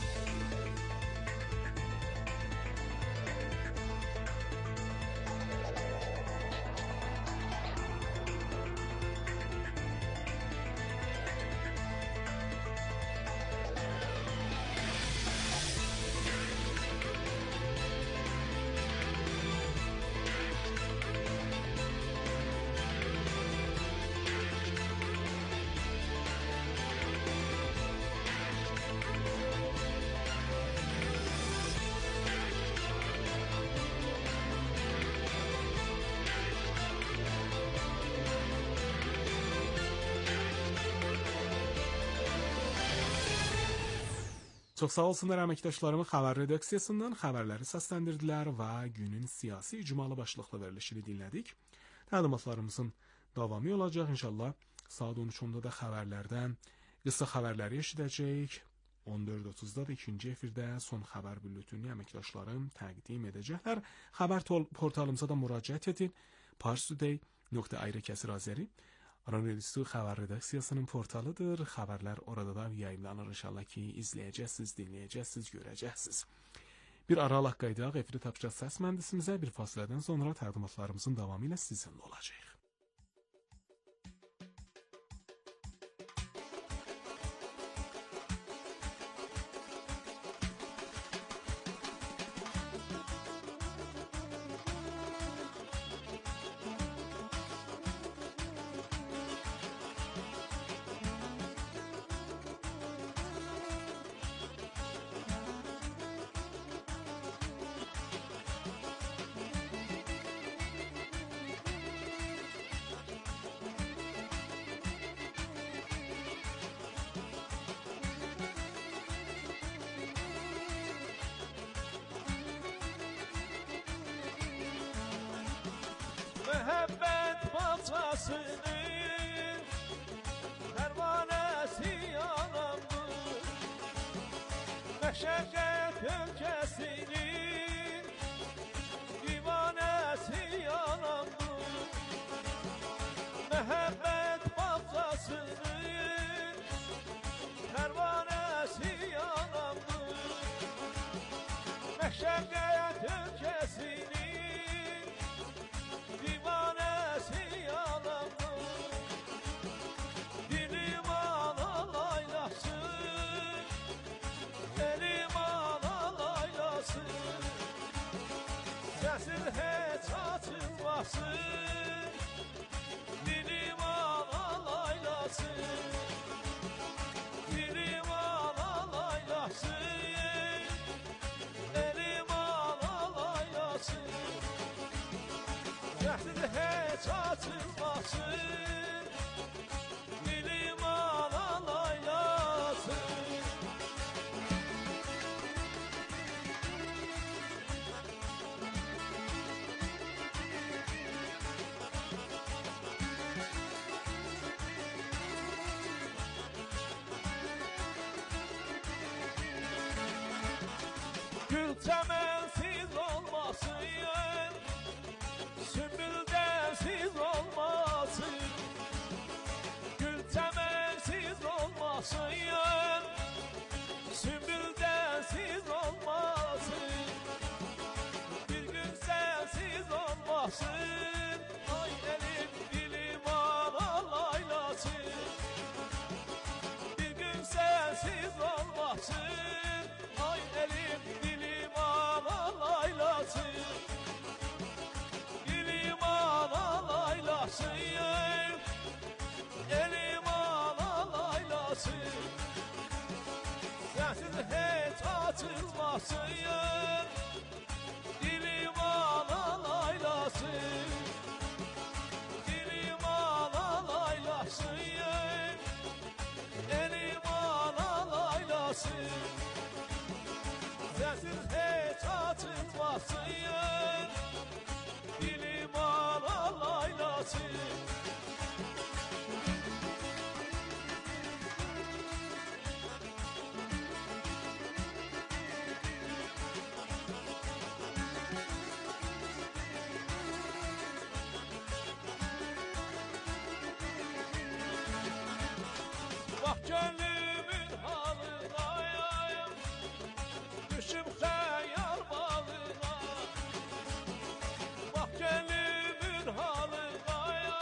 Çox sağ olsunlar əməkdaşlarımı xəbər redaksiyasından xəbərləri səsləndirdilər və günün siyasi icmalı başlıqlı verilişini dinlədik. Təlimatlarımızın davamı olacaq inşallah. Saat on üç onda da xəbərlərdən qısa xəbərləri eşidəcəyik. on dörd otuzda da ikinci efirdə son xəbər bülletini əməkdaşlarım təqdim edəcəklər. Xəbər portalımıza da müraciət edin. parstoday nöqtə ayrı kəsir azəri Aran Radyosu xəbər redaksiyasının portalıdır. Xəbərlər orada da yayımlanır. İnşallah ki, izləyəcəksiniz, dinləyəcəksiniz, görəcəksiniz. Bir aralıq qaydaq efiri tapacaq səs mühəndisimizə. Bir fasilədən sonra təqdimatlarımızın davamı ilə sizinlə olacaq. Məhəbbət bağçasının pərvanəsi yanandır, məşəqqət ölkəsinin divanəsi yanandır. Məhəbbət bağçasının pərvanəsi yanandır, məşəqqət ölkəsinin divanəsi yanandır. Dilim alalaylasın, elim alalaylasın, səsin heç açılmasın. Dilim alalaylasın, dilim alalaylasın, elim alalaylasın, səsin heç açılmasın. Dilim alalaylasın. Gül çəmənsiz olmasın, sümbüldensiz olmasın. Gül çəmənsiz olmasın, sümbüldensiz olmasın. Bir gün sensiz olmasın, ay elim dilim alalaylasın. Bir gün sensiz olmasın, ay elim dilim alalaylasın. Dilim alalaylasın, elim alalaylasın, sensiz heç açılmasın. Dilim alalaylasın, dilim alalaylasın, elim alalaylasın, sensiz heç açılmasın. Dilim alalaylasın. Bak gönlümün halına, düşüp xəyal bağına. Bak gönlümün halına,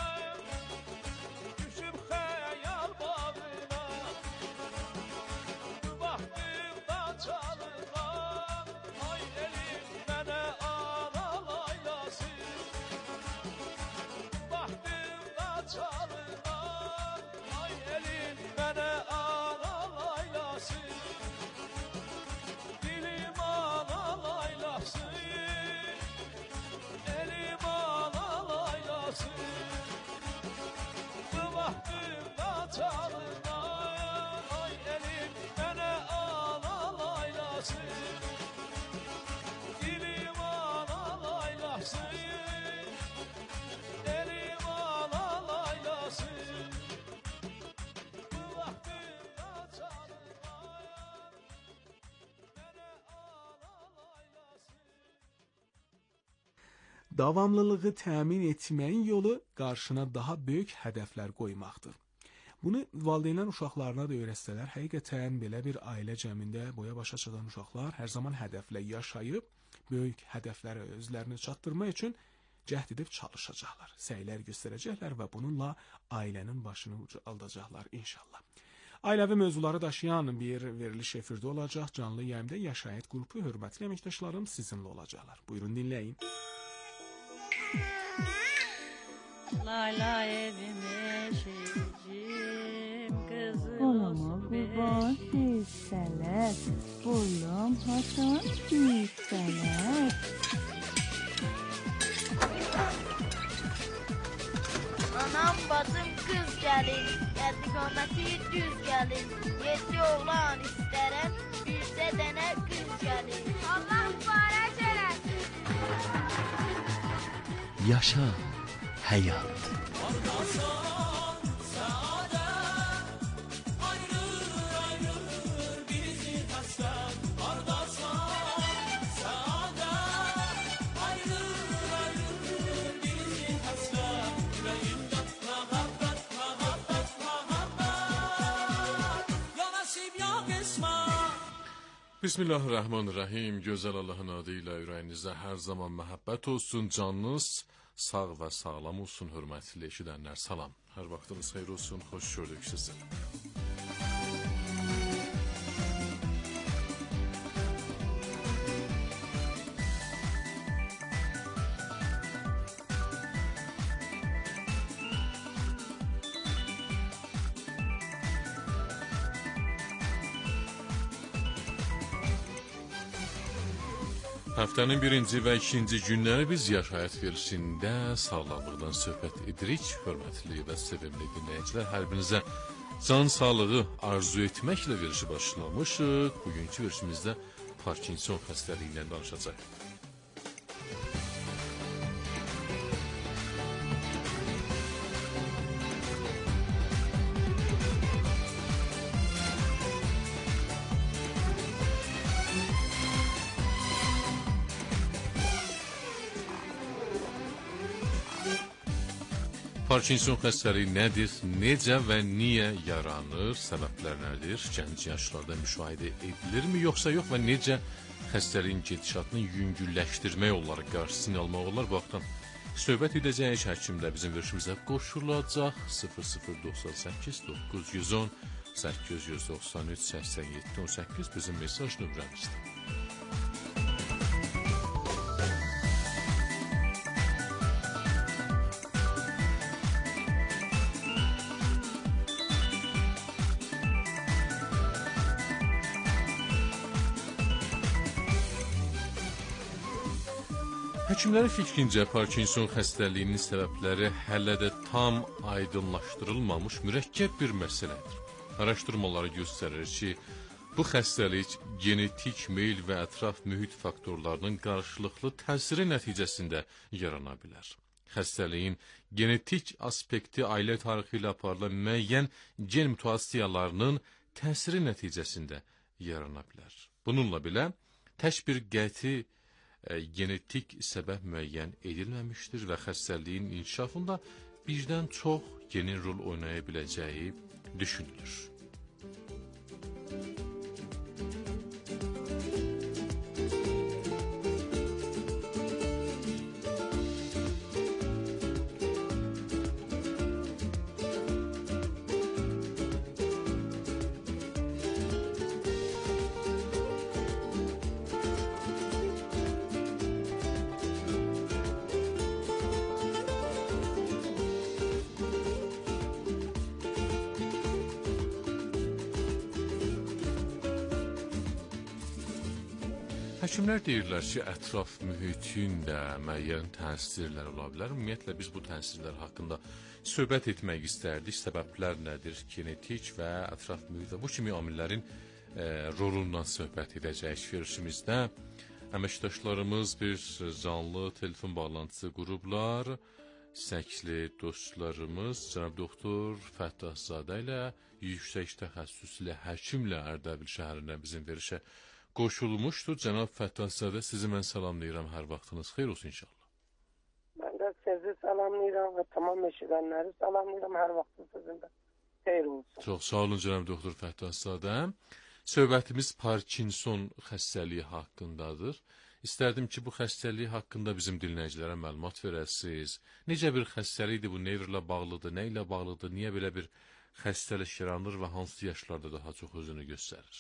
düşüp xəyal bağına. Vaxtımda çalınan, ay elim mənə alalaylasın. Vaxtımda çalınan, ay elim mənə alalaylasın. davamlılığı təmin etməyin yolu qarşına daha böyük hədəflər qoymaqdır. Bunu valideynlər uşaqlarına da öyrətsələr, həqiqətən belə bir ailə cəmində boya başa çatan uşaqlar hər zaman hədəflə yaşayıb, böyük hədəflərə özlərini çatdırmaq üçün cəhd edib çalışacaqlar, səylər göstərəcəklər və bununla ailənin başını aldacaqlar inşallah. Ailəvi mövzuları daşıyan bir veriliş efirdə olacaq. Canlı yayımda Yaşayət qrupu hörmətli əməkdaşlarım sizinlə olacaqlar. Buyurun dinləyin. Lay lay evime şecim kızım olama kurban hisseler bullum hasan hisseler. Anam bacım kız gelin, geldi kometi düz gelin. Yedi oğlan isterim, birse dene kız gelin. Allah mübarek eləsin. Yaşa hayat. Bismillahirrahmanirrahim. Gözəl Allahın adı ilə ürəyinizdə hər zaman məhəbbət olsun, canınız sağ və sağlam olsun, hörmətli eşidənlər. Salam. Hər vaxtınız xeyir olsun, xoş gördük sizi. Həftənin birinci və ikinci günləri biz Yaşayət verilişində sağlamlıqdan söhbət edirik. Hörmətli və sevimli dinləyicilər, hər birinizə can sağlığı arzu etməklə verilişi başlamışıq. Bugünkü verilişimizdə Parkinson xəstəliyindən danışacaq. Parkinson xəstəliyi nədir, necə və niyə yaranır, səbəblər nədir, gənc yaşlarda müşahidə edilirmi, yoxsa yox və necə xəstəliyin gedişatını yüngülləşdirmək olar, qarşısını almaq olar, bu vaxtdan söhbət edəcəyik. Həkim də bizim verilişimizə qoşulacaq. sıfır sıfır doxsan səkkiz doqquz yüz on səkkiz yüz doxsan üç səksən yeddi on səkkiz bizim mesaj nömrəmizdir. Həkimlərin fikrincə, Parkinson xəstəliyinin səbəbləri hələ də tam aydınlaşdırılmamış mürəkkəb bir məsələdir. Araşdırmaları göstərir ki, bu xəstəlik genetik meyl və ətraf mühit faktorlarının qarşılıqlı təsiri nəticəsində yarana bilər. Xəstəliyin genetik aspekti ailə tarixi ilə aparılan müəyyən gen mutasiyalarının təsiri nəticəsində yarana bilər. Bununla belə, tək bir qəti genetik səbəb müəyyən edilməmişdir və xəstəliyin inkişafında birdən çox genin rol oynaya biləcəyi düşünülür. Həkimlər deyirlər ki, ətraf mühitin də müəyyən təsirlər ola bilər. Ümumiyyətlə, biz bu təsirlər haqqında söhbət etmək istərdik. Səbəblər nədir? Genetik və ətraf mühit və bu kimi amillərin e, rolundan söhbət edəcəyik verilişimizdə. Əməkdaşlarımız bir canlı telefon bağlantısı qurublar. Səkli dostlarımız cənab doktor Fəttahzadə ilə yüksək təxəssüslə həkimlə Ərdəbil şəhərindən bizim verilişə qoşulmuşdur. Cənab Fəttahzadə, sizi mən salamlayıram. Hər vaxtınız xeyir olsun inşallah. növbədə sizi salamlayıram və tamam eşidənləri salamlayıram. Hər vaxtınız sizin də xeyir olsun. Çox sağ olun cənab doktor Fəttahzadə. Söhbətimiz Parkinson xəstəliyi haqqındadır. İstərdim ki, bu xəstəlik haqqında bizim dinləyicilərə məlumat verəsiniz. Necə bir xəstəlikdir bu, nevrlə bağlıdır, nə ilə bağlıdır, niyə belə bir xəstəlik yaranır və hansı yaşlarda daha çox özünü göstərir?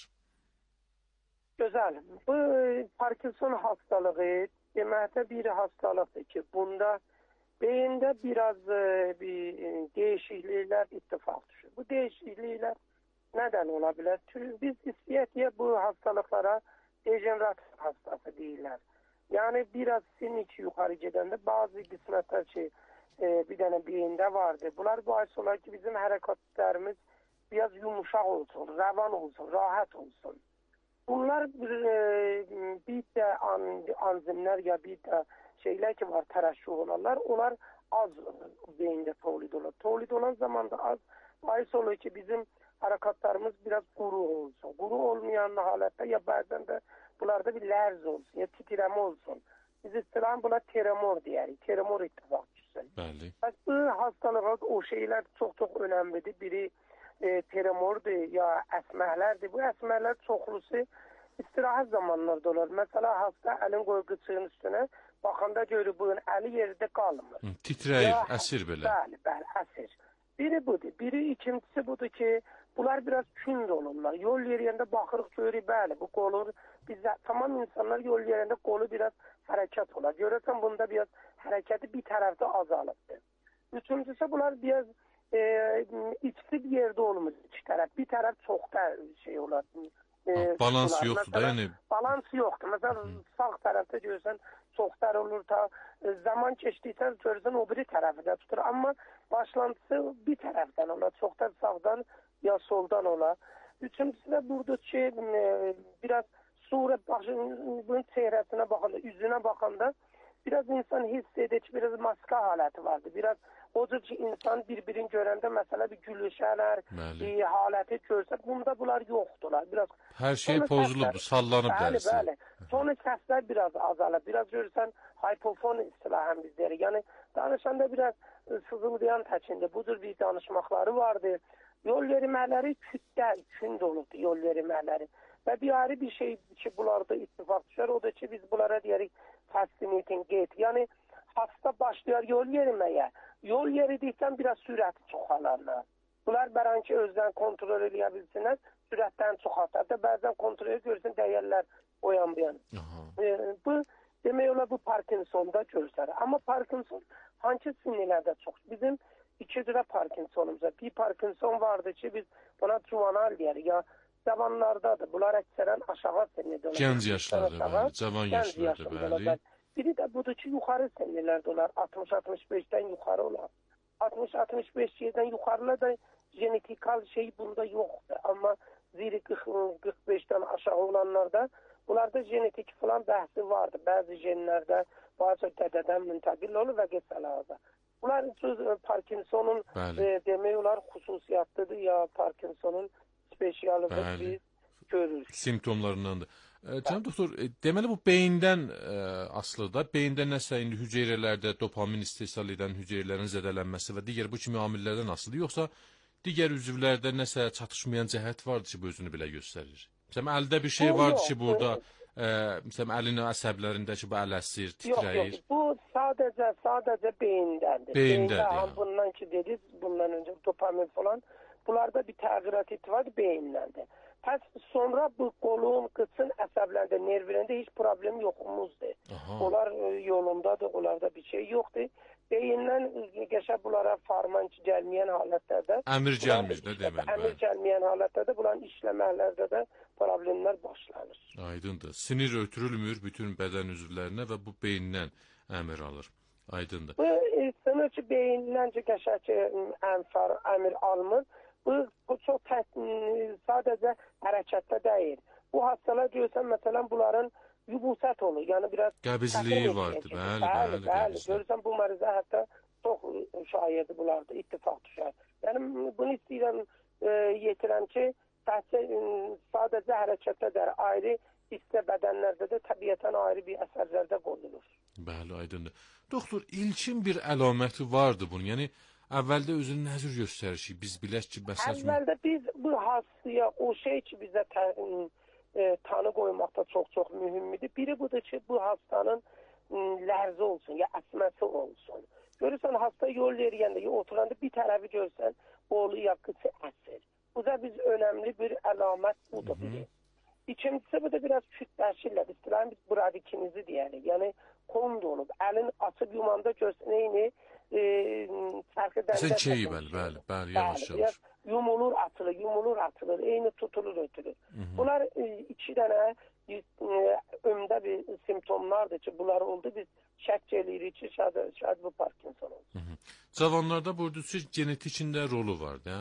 Gözəl. Bu Parkinson hastalığı deməkdə bir hastalıqdır ki, bunda beyində biraz bir dəyişikliklər ittifaq düşür. Bu dəyişikliklər nədən ola bilər? Biz istəyək bu hastalıqlara dejenerativ hastası deyirlər. Yəni biraz sinir yuxarı gedəndə bazı qismətlər ki, e, bir dənə beyində vardır. Bunlar bahis olar ki, bizim hərəkətlərimiz biraz yumuşaq olsun, rəvan olsun, rahat olsun. Bunlar e, bir də an, anzimlər ya bir də şeylər ki var, tərəşşüh olanlar, onlar az beyində tolid olur. Tolid olan zamanda az bahis olur ki, bizim hərəkətlərimiz biraz quru olsun. Quru olmayan halətdə ya bəzən də bunlarda bir lərz olsun, ya titrəmə olsun. Biz istilahən buna tremor deyərik, tremor ittifaq düşsün. Bəli. Bu hastalığa o şeylər çox-çox önəmlidir. Biri e, tremordur ya əsməklərdir. Bu əsməklər çoxlusu istirahət zamanlarda olur. Məsələ hasta əlin qoy qıçığın üstünə, baxanda görür bunun əli yerdə qalmır. Hı, titrəyir, ya, əsir belə. Bəli, bəli, əsir. Biri budur. Biri ikincisi budur ki, bunlar biraz künd olurlar. Yol yerində baxırıq, görürük, bəli, bu qolur. Bizdə tamam insanlar yol yerində qolu biraz hərəkət olar. Görürsən, bunda biraz hərəkəti bir tərəfdə azalıbdır. Üçüncüsü, bunlar biraz e, ikisi bir yerdə olmur, iki tərəf. Bir tərəf çox da şey olar. E, balans sular. yoxdur Məsələn, da, yəni. Balans yoxdur. Məsələn, sağ tərəfdə görürsən, çoxlar olur ta e, zaman keçdikcə görürsən o biri tərəfdə tutur. Amma başlantısı bir tərəfdən olar. Çoxlar sağdan ya soldan olar. Üçüncüsü də burada ki, e, biraz sonra bunun çehrəsinə baxanda, üzünə baxanda biraz insan hiss edir ki, biraz maska haləti vardır. Biraz odur ki, insan bir-birini görəndə məsələ bir gülüşələr, bir haləti görsə, bunda bunlar yoxdurlar. Biraz hər şey pozulubdur, sallanıb dərsi. Bəli, bəli. Sonra səslər biraz azalır. Biraz görürsən, hypofon istilahən biz deyirik. Yəni, danışanda biraz sızıldayan təkində. Budur bir danışmaqları vardır. Yol verilmələri kütdə, künd olubdur yol verilmələri. Və bir ayrı bir şey ki, bunlarda ittifaq düşər, o da ki, biz bunlara deyirik fascinating gate. Yəni, hasta başlayar yol yeriməyə. Yol yeridikdən biraz sürəti çoxalarlar. Bunlar bəran ki, özdən kontrol edə bilsinlər, sürətdən çoxaltar da bəzən kontrol edə görürsən, dəyərlər oyan-buyan. E, bu, demək olar, bu Parkinsonda görsənir. Amma Parkinson hangi sinirlərdə çox? Bizim iki cürə Parkinsonumuz var. Bir Parkinson vardı ki, biz buna juvenal deyirik, ya cavanlardadır. Bunlar əksərən aşağı sinirdə olur. Gənc yaşlarda, bəli, cavan yaşlarda, bəli. Biri də budur ki, yuxarı sinirlərdə olar. altmış altmış beşdən yuxarı olar. altmış altmış beş yerdən yuxarıla da genetikal şey bunda yoxdur. Amma ziri qırx beşdən aşağı olanlarda bunlarda genetik falan bəhsi vardır. Bəzi genlərdə, bazı dədədən müntəqil olur və qısalarda. Bunlar Parkinsonun e, demək olar xüsusiyyətlidir ya Parkinsonun spesialıdır biz görürük. Simptomlarındandır. E, Cənab doktor, e, deməli bu beyindən e, asılıdır. Beyində nəsə indi hüceyrələrdə dopamin istehsal edən hüceyrələrin zədələnməsi və digər bu kimi amillərdən asılıdır, yoxsa digər üzvlərdə nəsə çatışmayan cəhət vardır ki, bu özünü belə göstərir? Məsələn, əldə bir şey vardır ki, burada e, məsələn, əlin əsəblərində ki, bu əl əsir, titrəyir. Yox, yox, bu sadəcə, sadəcə beyindəndir. Beyindədir. Beyində, bundan ki, dediniz, bundan öncə dopamin falan, bunlarda bir təğyirat ittifaq beyindəndir. Pəs sonra bu qolun, qıçın əsəblərində, nervlərində heç problem yoxumuzdur. Onlar yolundadır, onlarda bir şey yoxdur. Beyindən qəşəng bunlara farman gəlməyən halətlərdə əmir gəlmir də deməli. Əmir gəlməyən halətlərdə bunların işləməklərdə də problemlər başlanır. Aydındır. Sinir ötürülmür bütün bədən üzvlərinə və bu beyindən əmir alır. Aydındır. Bu sinir ki, beyindən qəşəng əmir almır. Bu, bu çox təhs sadəcə hərəkətdə deyil. Bu hastalar görürsən, məsələn, bunların yubusət olur. Yəni, biraz qəbizliyi vardır. Bəli, bəli, bəli. Görürsən, bu mərizə hətta çox şayədir bunlarda, ittifaq düşər. Yəni, bunu istəyirəm e, yetirəm ki, təhsil sadəcə hərəkətdə deyil, ayrı xəstə bədənlərdə də təbiətən ayrı bir əsərlərdə qoyulur. Bəli, aydındır. Doktor, ilkin bir əlaməti vardı bunun. Yəni əvvəldə özünü nə cür göstərir ki, biz bilək ki, bəs əvvəldə biz bu hastaya o şey ki, bizə tə, e, tanı qoymaqda çox-çox mühümdür. Biri budur ki, bu hastanın lərzə olsun, ya əsməsi olsun. Görürsən, hasta yol yeriyəndə, ya oturanda bir tərəfi görsən, oğlu yakıcı əsir. Bu da biz önemli bir əlamət budur biri. İkincisi bu da biraz kütləşirlər. İstilahən biz bradikinizi deyərik. Yəni kondu olub. Əlin açıb yumanda görsən eyni e, fərqi dəndə. Sən çeyi bəli, bəli, bəli, yavaş yavaş. Yumulur, atılır, yumulur, atılır, eyni tutulur, ötürür. Bunlar e, iki dənə e, ömdə bir simptomlardır ki, bunlar oldu. Biz şək eləyirik ki, şaید, şaید bu Parkinson olsun. Cavanlarda burada genetikində rolu var, da?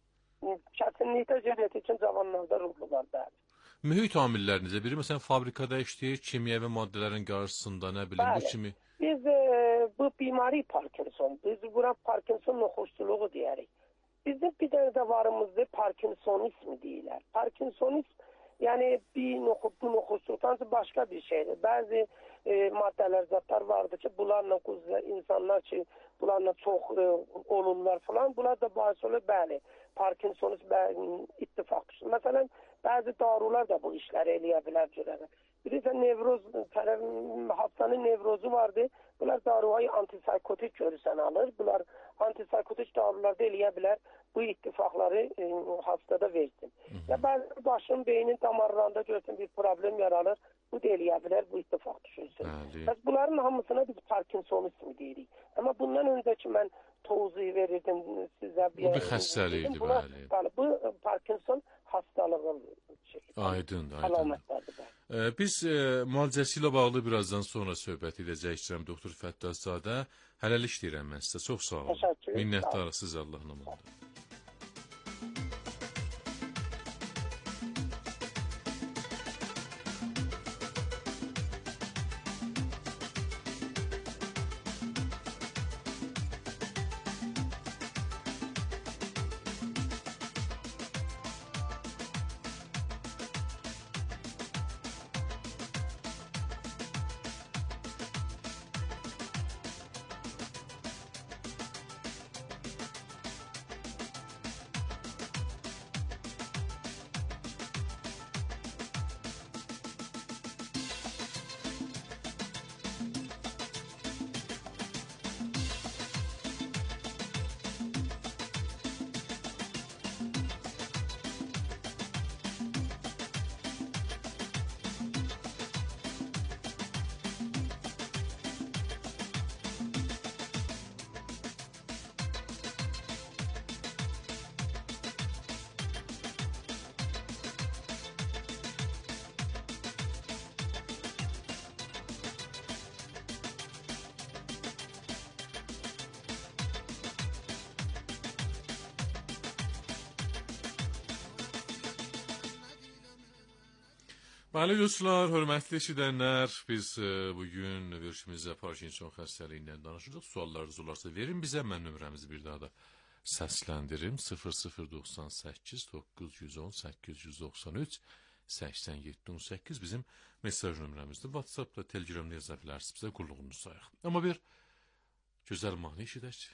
Kesinlikle genetikin cavanlarda rolu var, bəli. Mühit amillər necə? Biri məsələn fabrikada işləyir, kimyəvi maddələrin qarşısında, nə bilim, bəli. Bu kimi. Biz e, bu bimari Parkinson, biz buna Parkinson noxuşçuluğu deyərik. Bizim bir dənə də varımızda Parkinsonism deyirlər. Parkinsonism yəni bir noxu, bu noxuşçuluqdan başqa bir şeydir. Bəzi e, maddələr, zatlar vardır ki, bunlarla insanlar ki, bunlarla çox e, olurlar falan, bunlar da bahis olur, bəli. Parkinsonism ittifaq düşür. Məsələn, bəzi darular da bu işləri eləyə bilər görələr. Bilirsən, nevroz, hastanın nevrozu vardı. Bunlar daruayı antipsikotik görürsən alır. Bunlar antipsikotik darularda eləyə bilər. Bu ittifaqları e, hastada versin. Hı -hı. Ya bəzi başın, beynin damarlarında görürsən bir problem yaranır. Bu da eləyə bilər, bu ittifaq düşürsün. Bəs bunların hamısına biz Parkinsonism deyirik. Amma bundan öncəki mən tozu verirdim sizə. Bu bir xəstəlikdir, bəli. Bu Parkinson hastalığı şey. Aydındır, aydındır. Ee, biz e, müalicəsi ilə bağlı birazdan sonra söhbət edəcəyik istəyirəm doktor Fəttahzadə. Hələlik deyirəm mən sizə. Çox sağ olun. Minnətdarıq siz Allahın amanında. Bəli dostlar, hörmətli eşidənlər, biz e, bugün verilişimizdə Parkinson xəstəliyindən danışacağıq. Suallarınız olarsa verin bizə, mən nömrəmizi bir daha da səsləndirim. sıfır sıfır doxsan səkkiz doqquz yüz on səkkiz yüz doxsan üç səksən yeddi on səkkiz bizim mesaj nömrəmizdir. WhatsApp-da, Telegramda yaza bilərsiniz, bizə qulluğunuzu sayıq. Amma bir gözəl mahnı eşidək.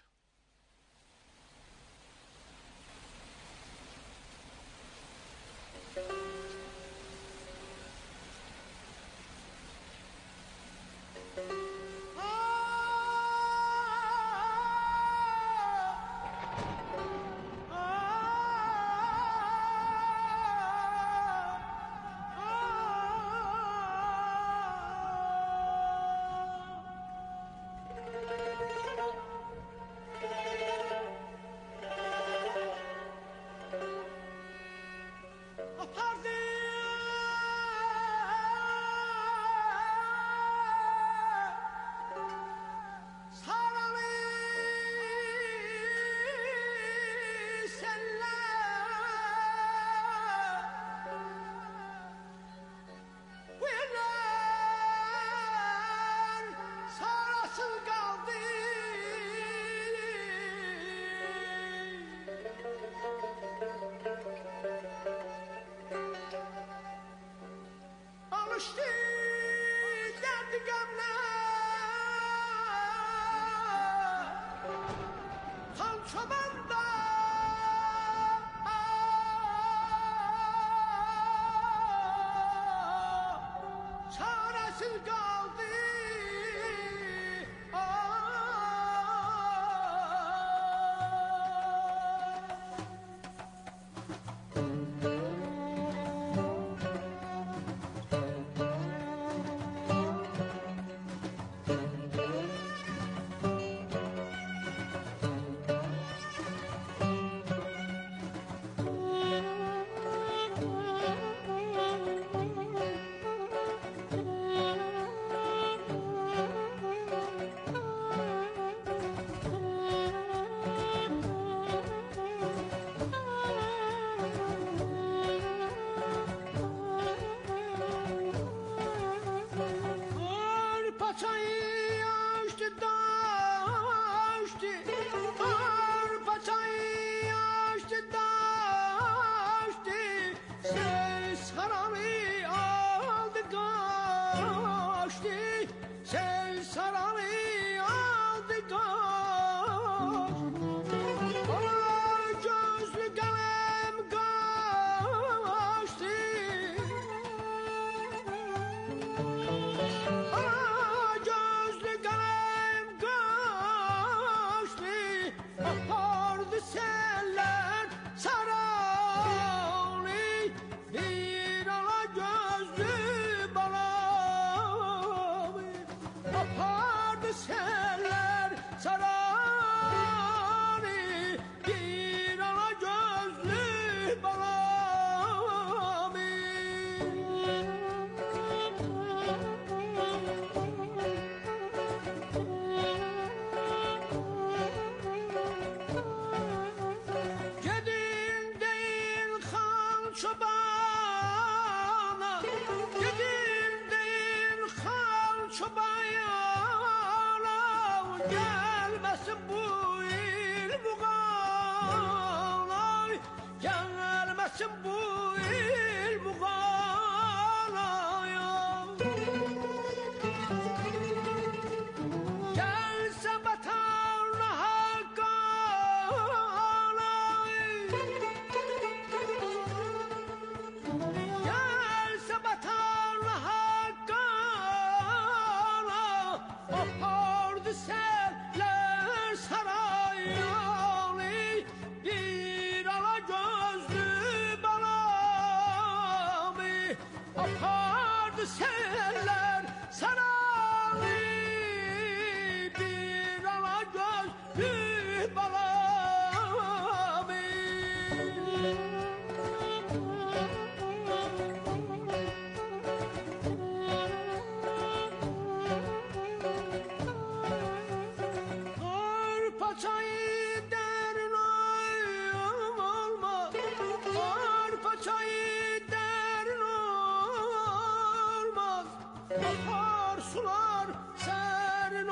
bir balamı. Arpaçayı derin oyum olmaz, arpaçayı derin olmaz, akar sular serin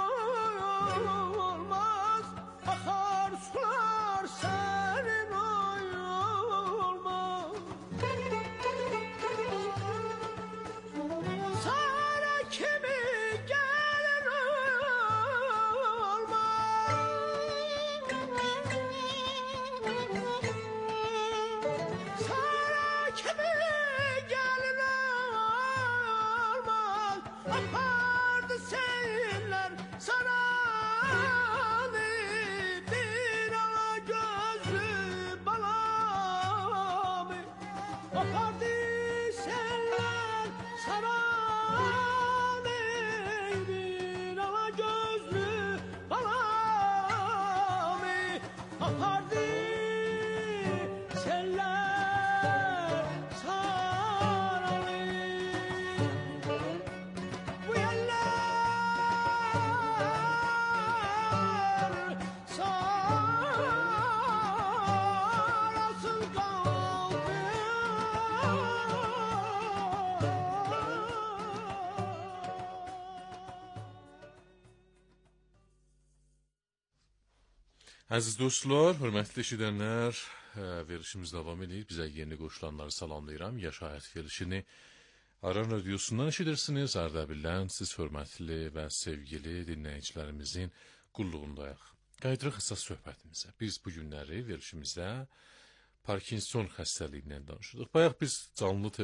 olmaz, akar sular serin olmaz. Sara kimi gelin olmaz, Sara kimi gelin olmaz, apardı seyirler saranı, bir ala gözlü balamı, apardı seyirler saranı, bir ala gözlü balamı, apardı seller saranı. Bu yerler sarasın kaldı. Əziz dostlar, hörmətli eşidənlər, ə, verilişimiz davam edir. Bizə yeni qoşulanları salamlayıram. Yaşayət verilişini Aran Radiosundan eşidirsiniz. Ardabildən siz hörmətli və sevgili dinləyicilərimizin qulluğundayıq. Qayıdırıq əsas söhbətimizə. Biz bu günləri verilişimizdə Parkinson xəstəliyindən danışırıq. Bayaq biz canlı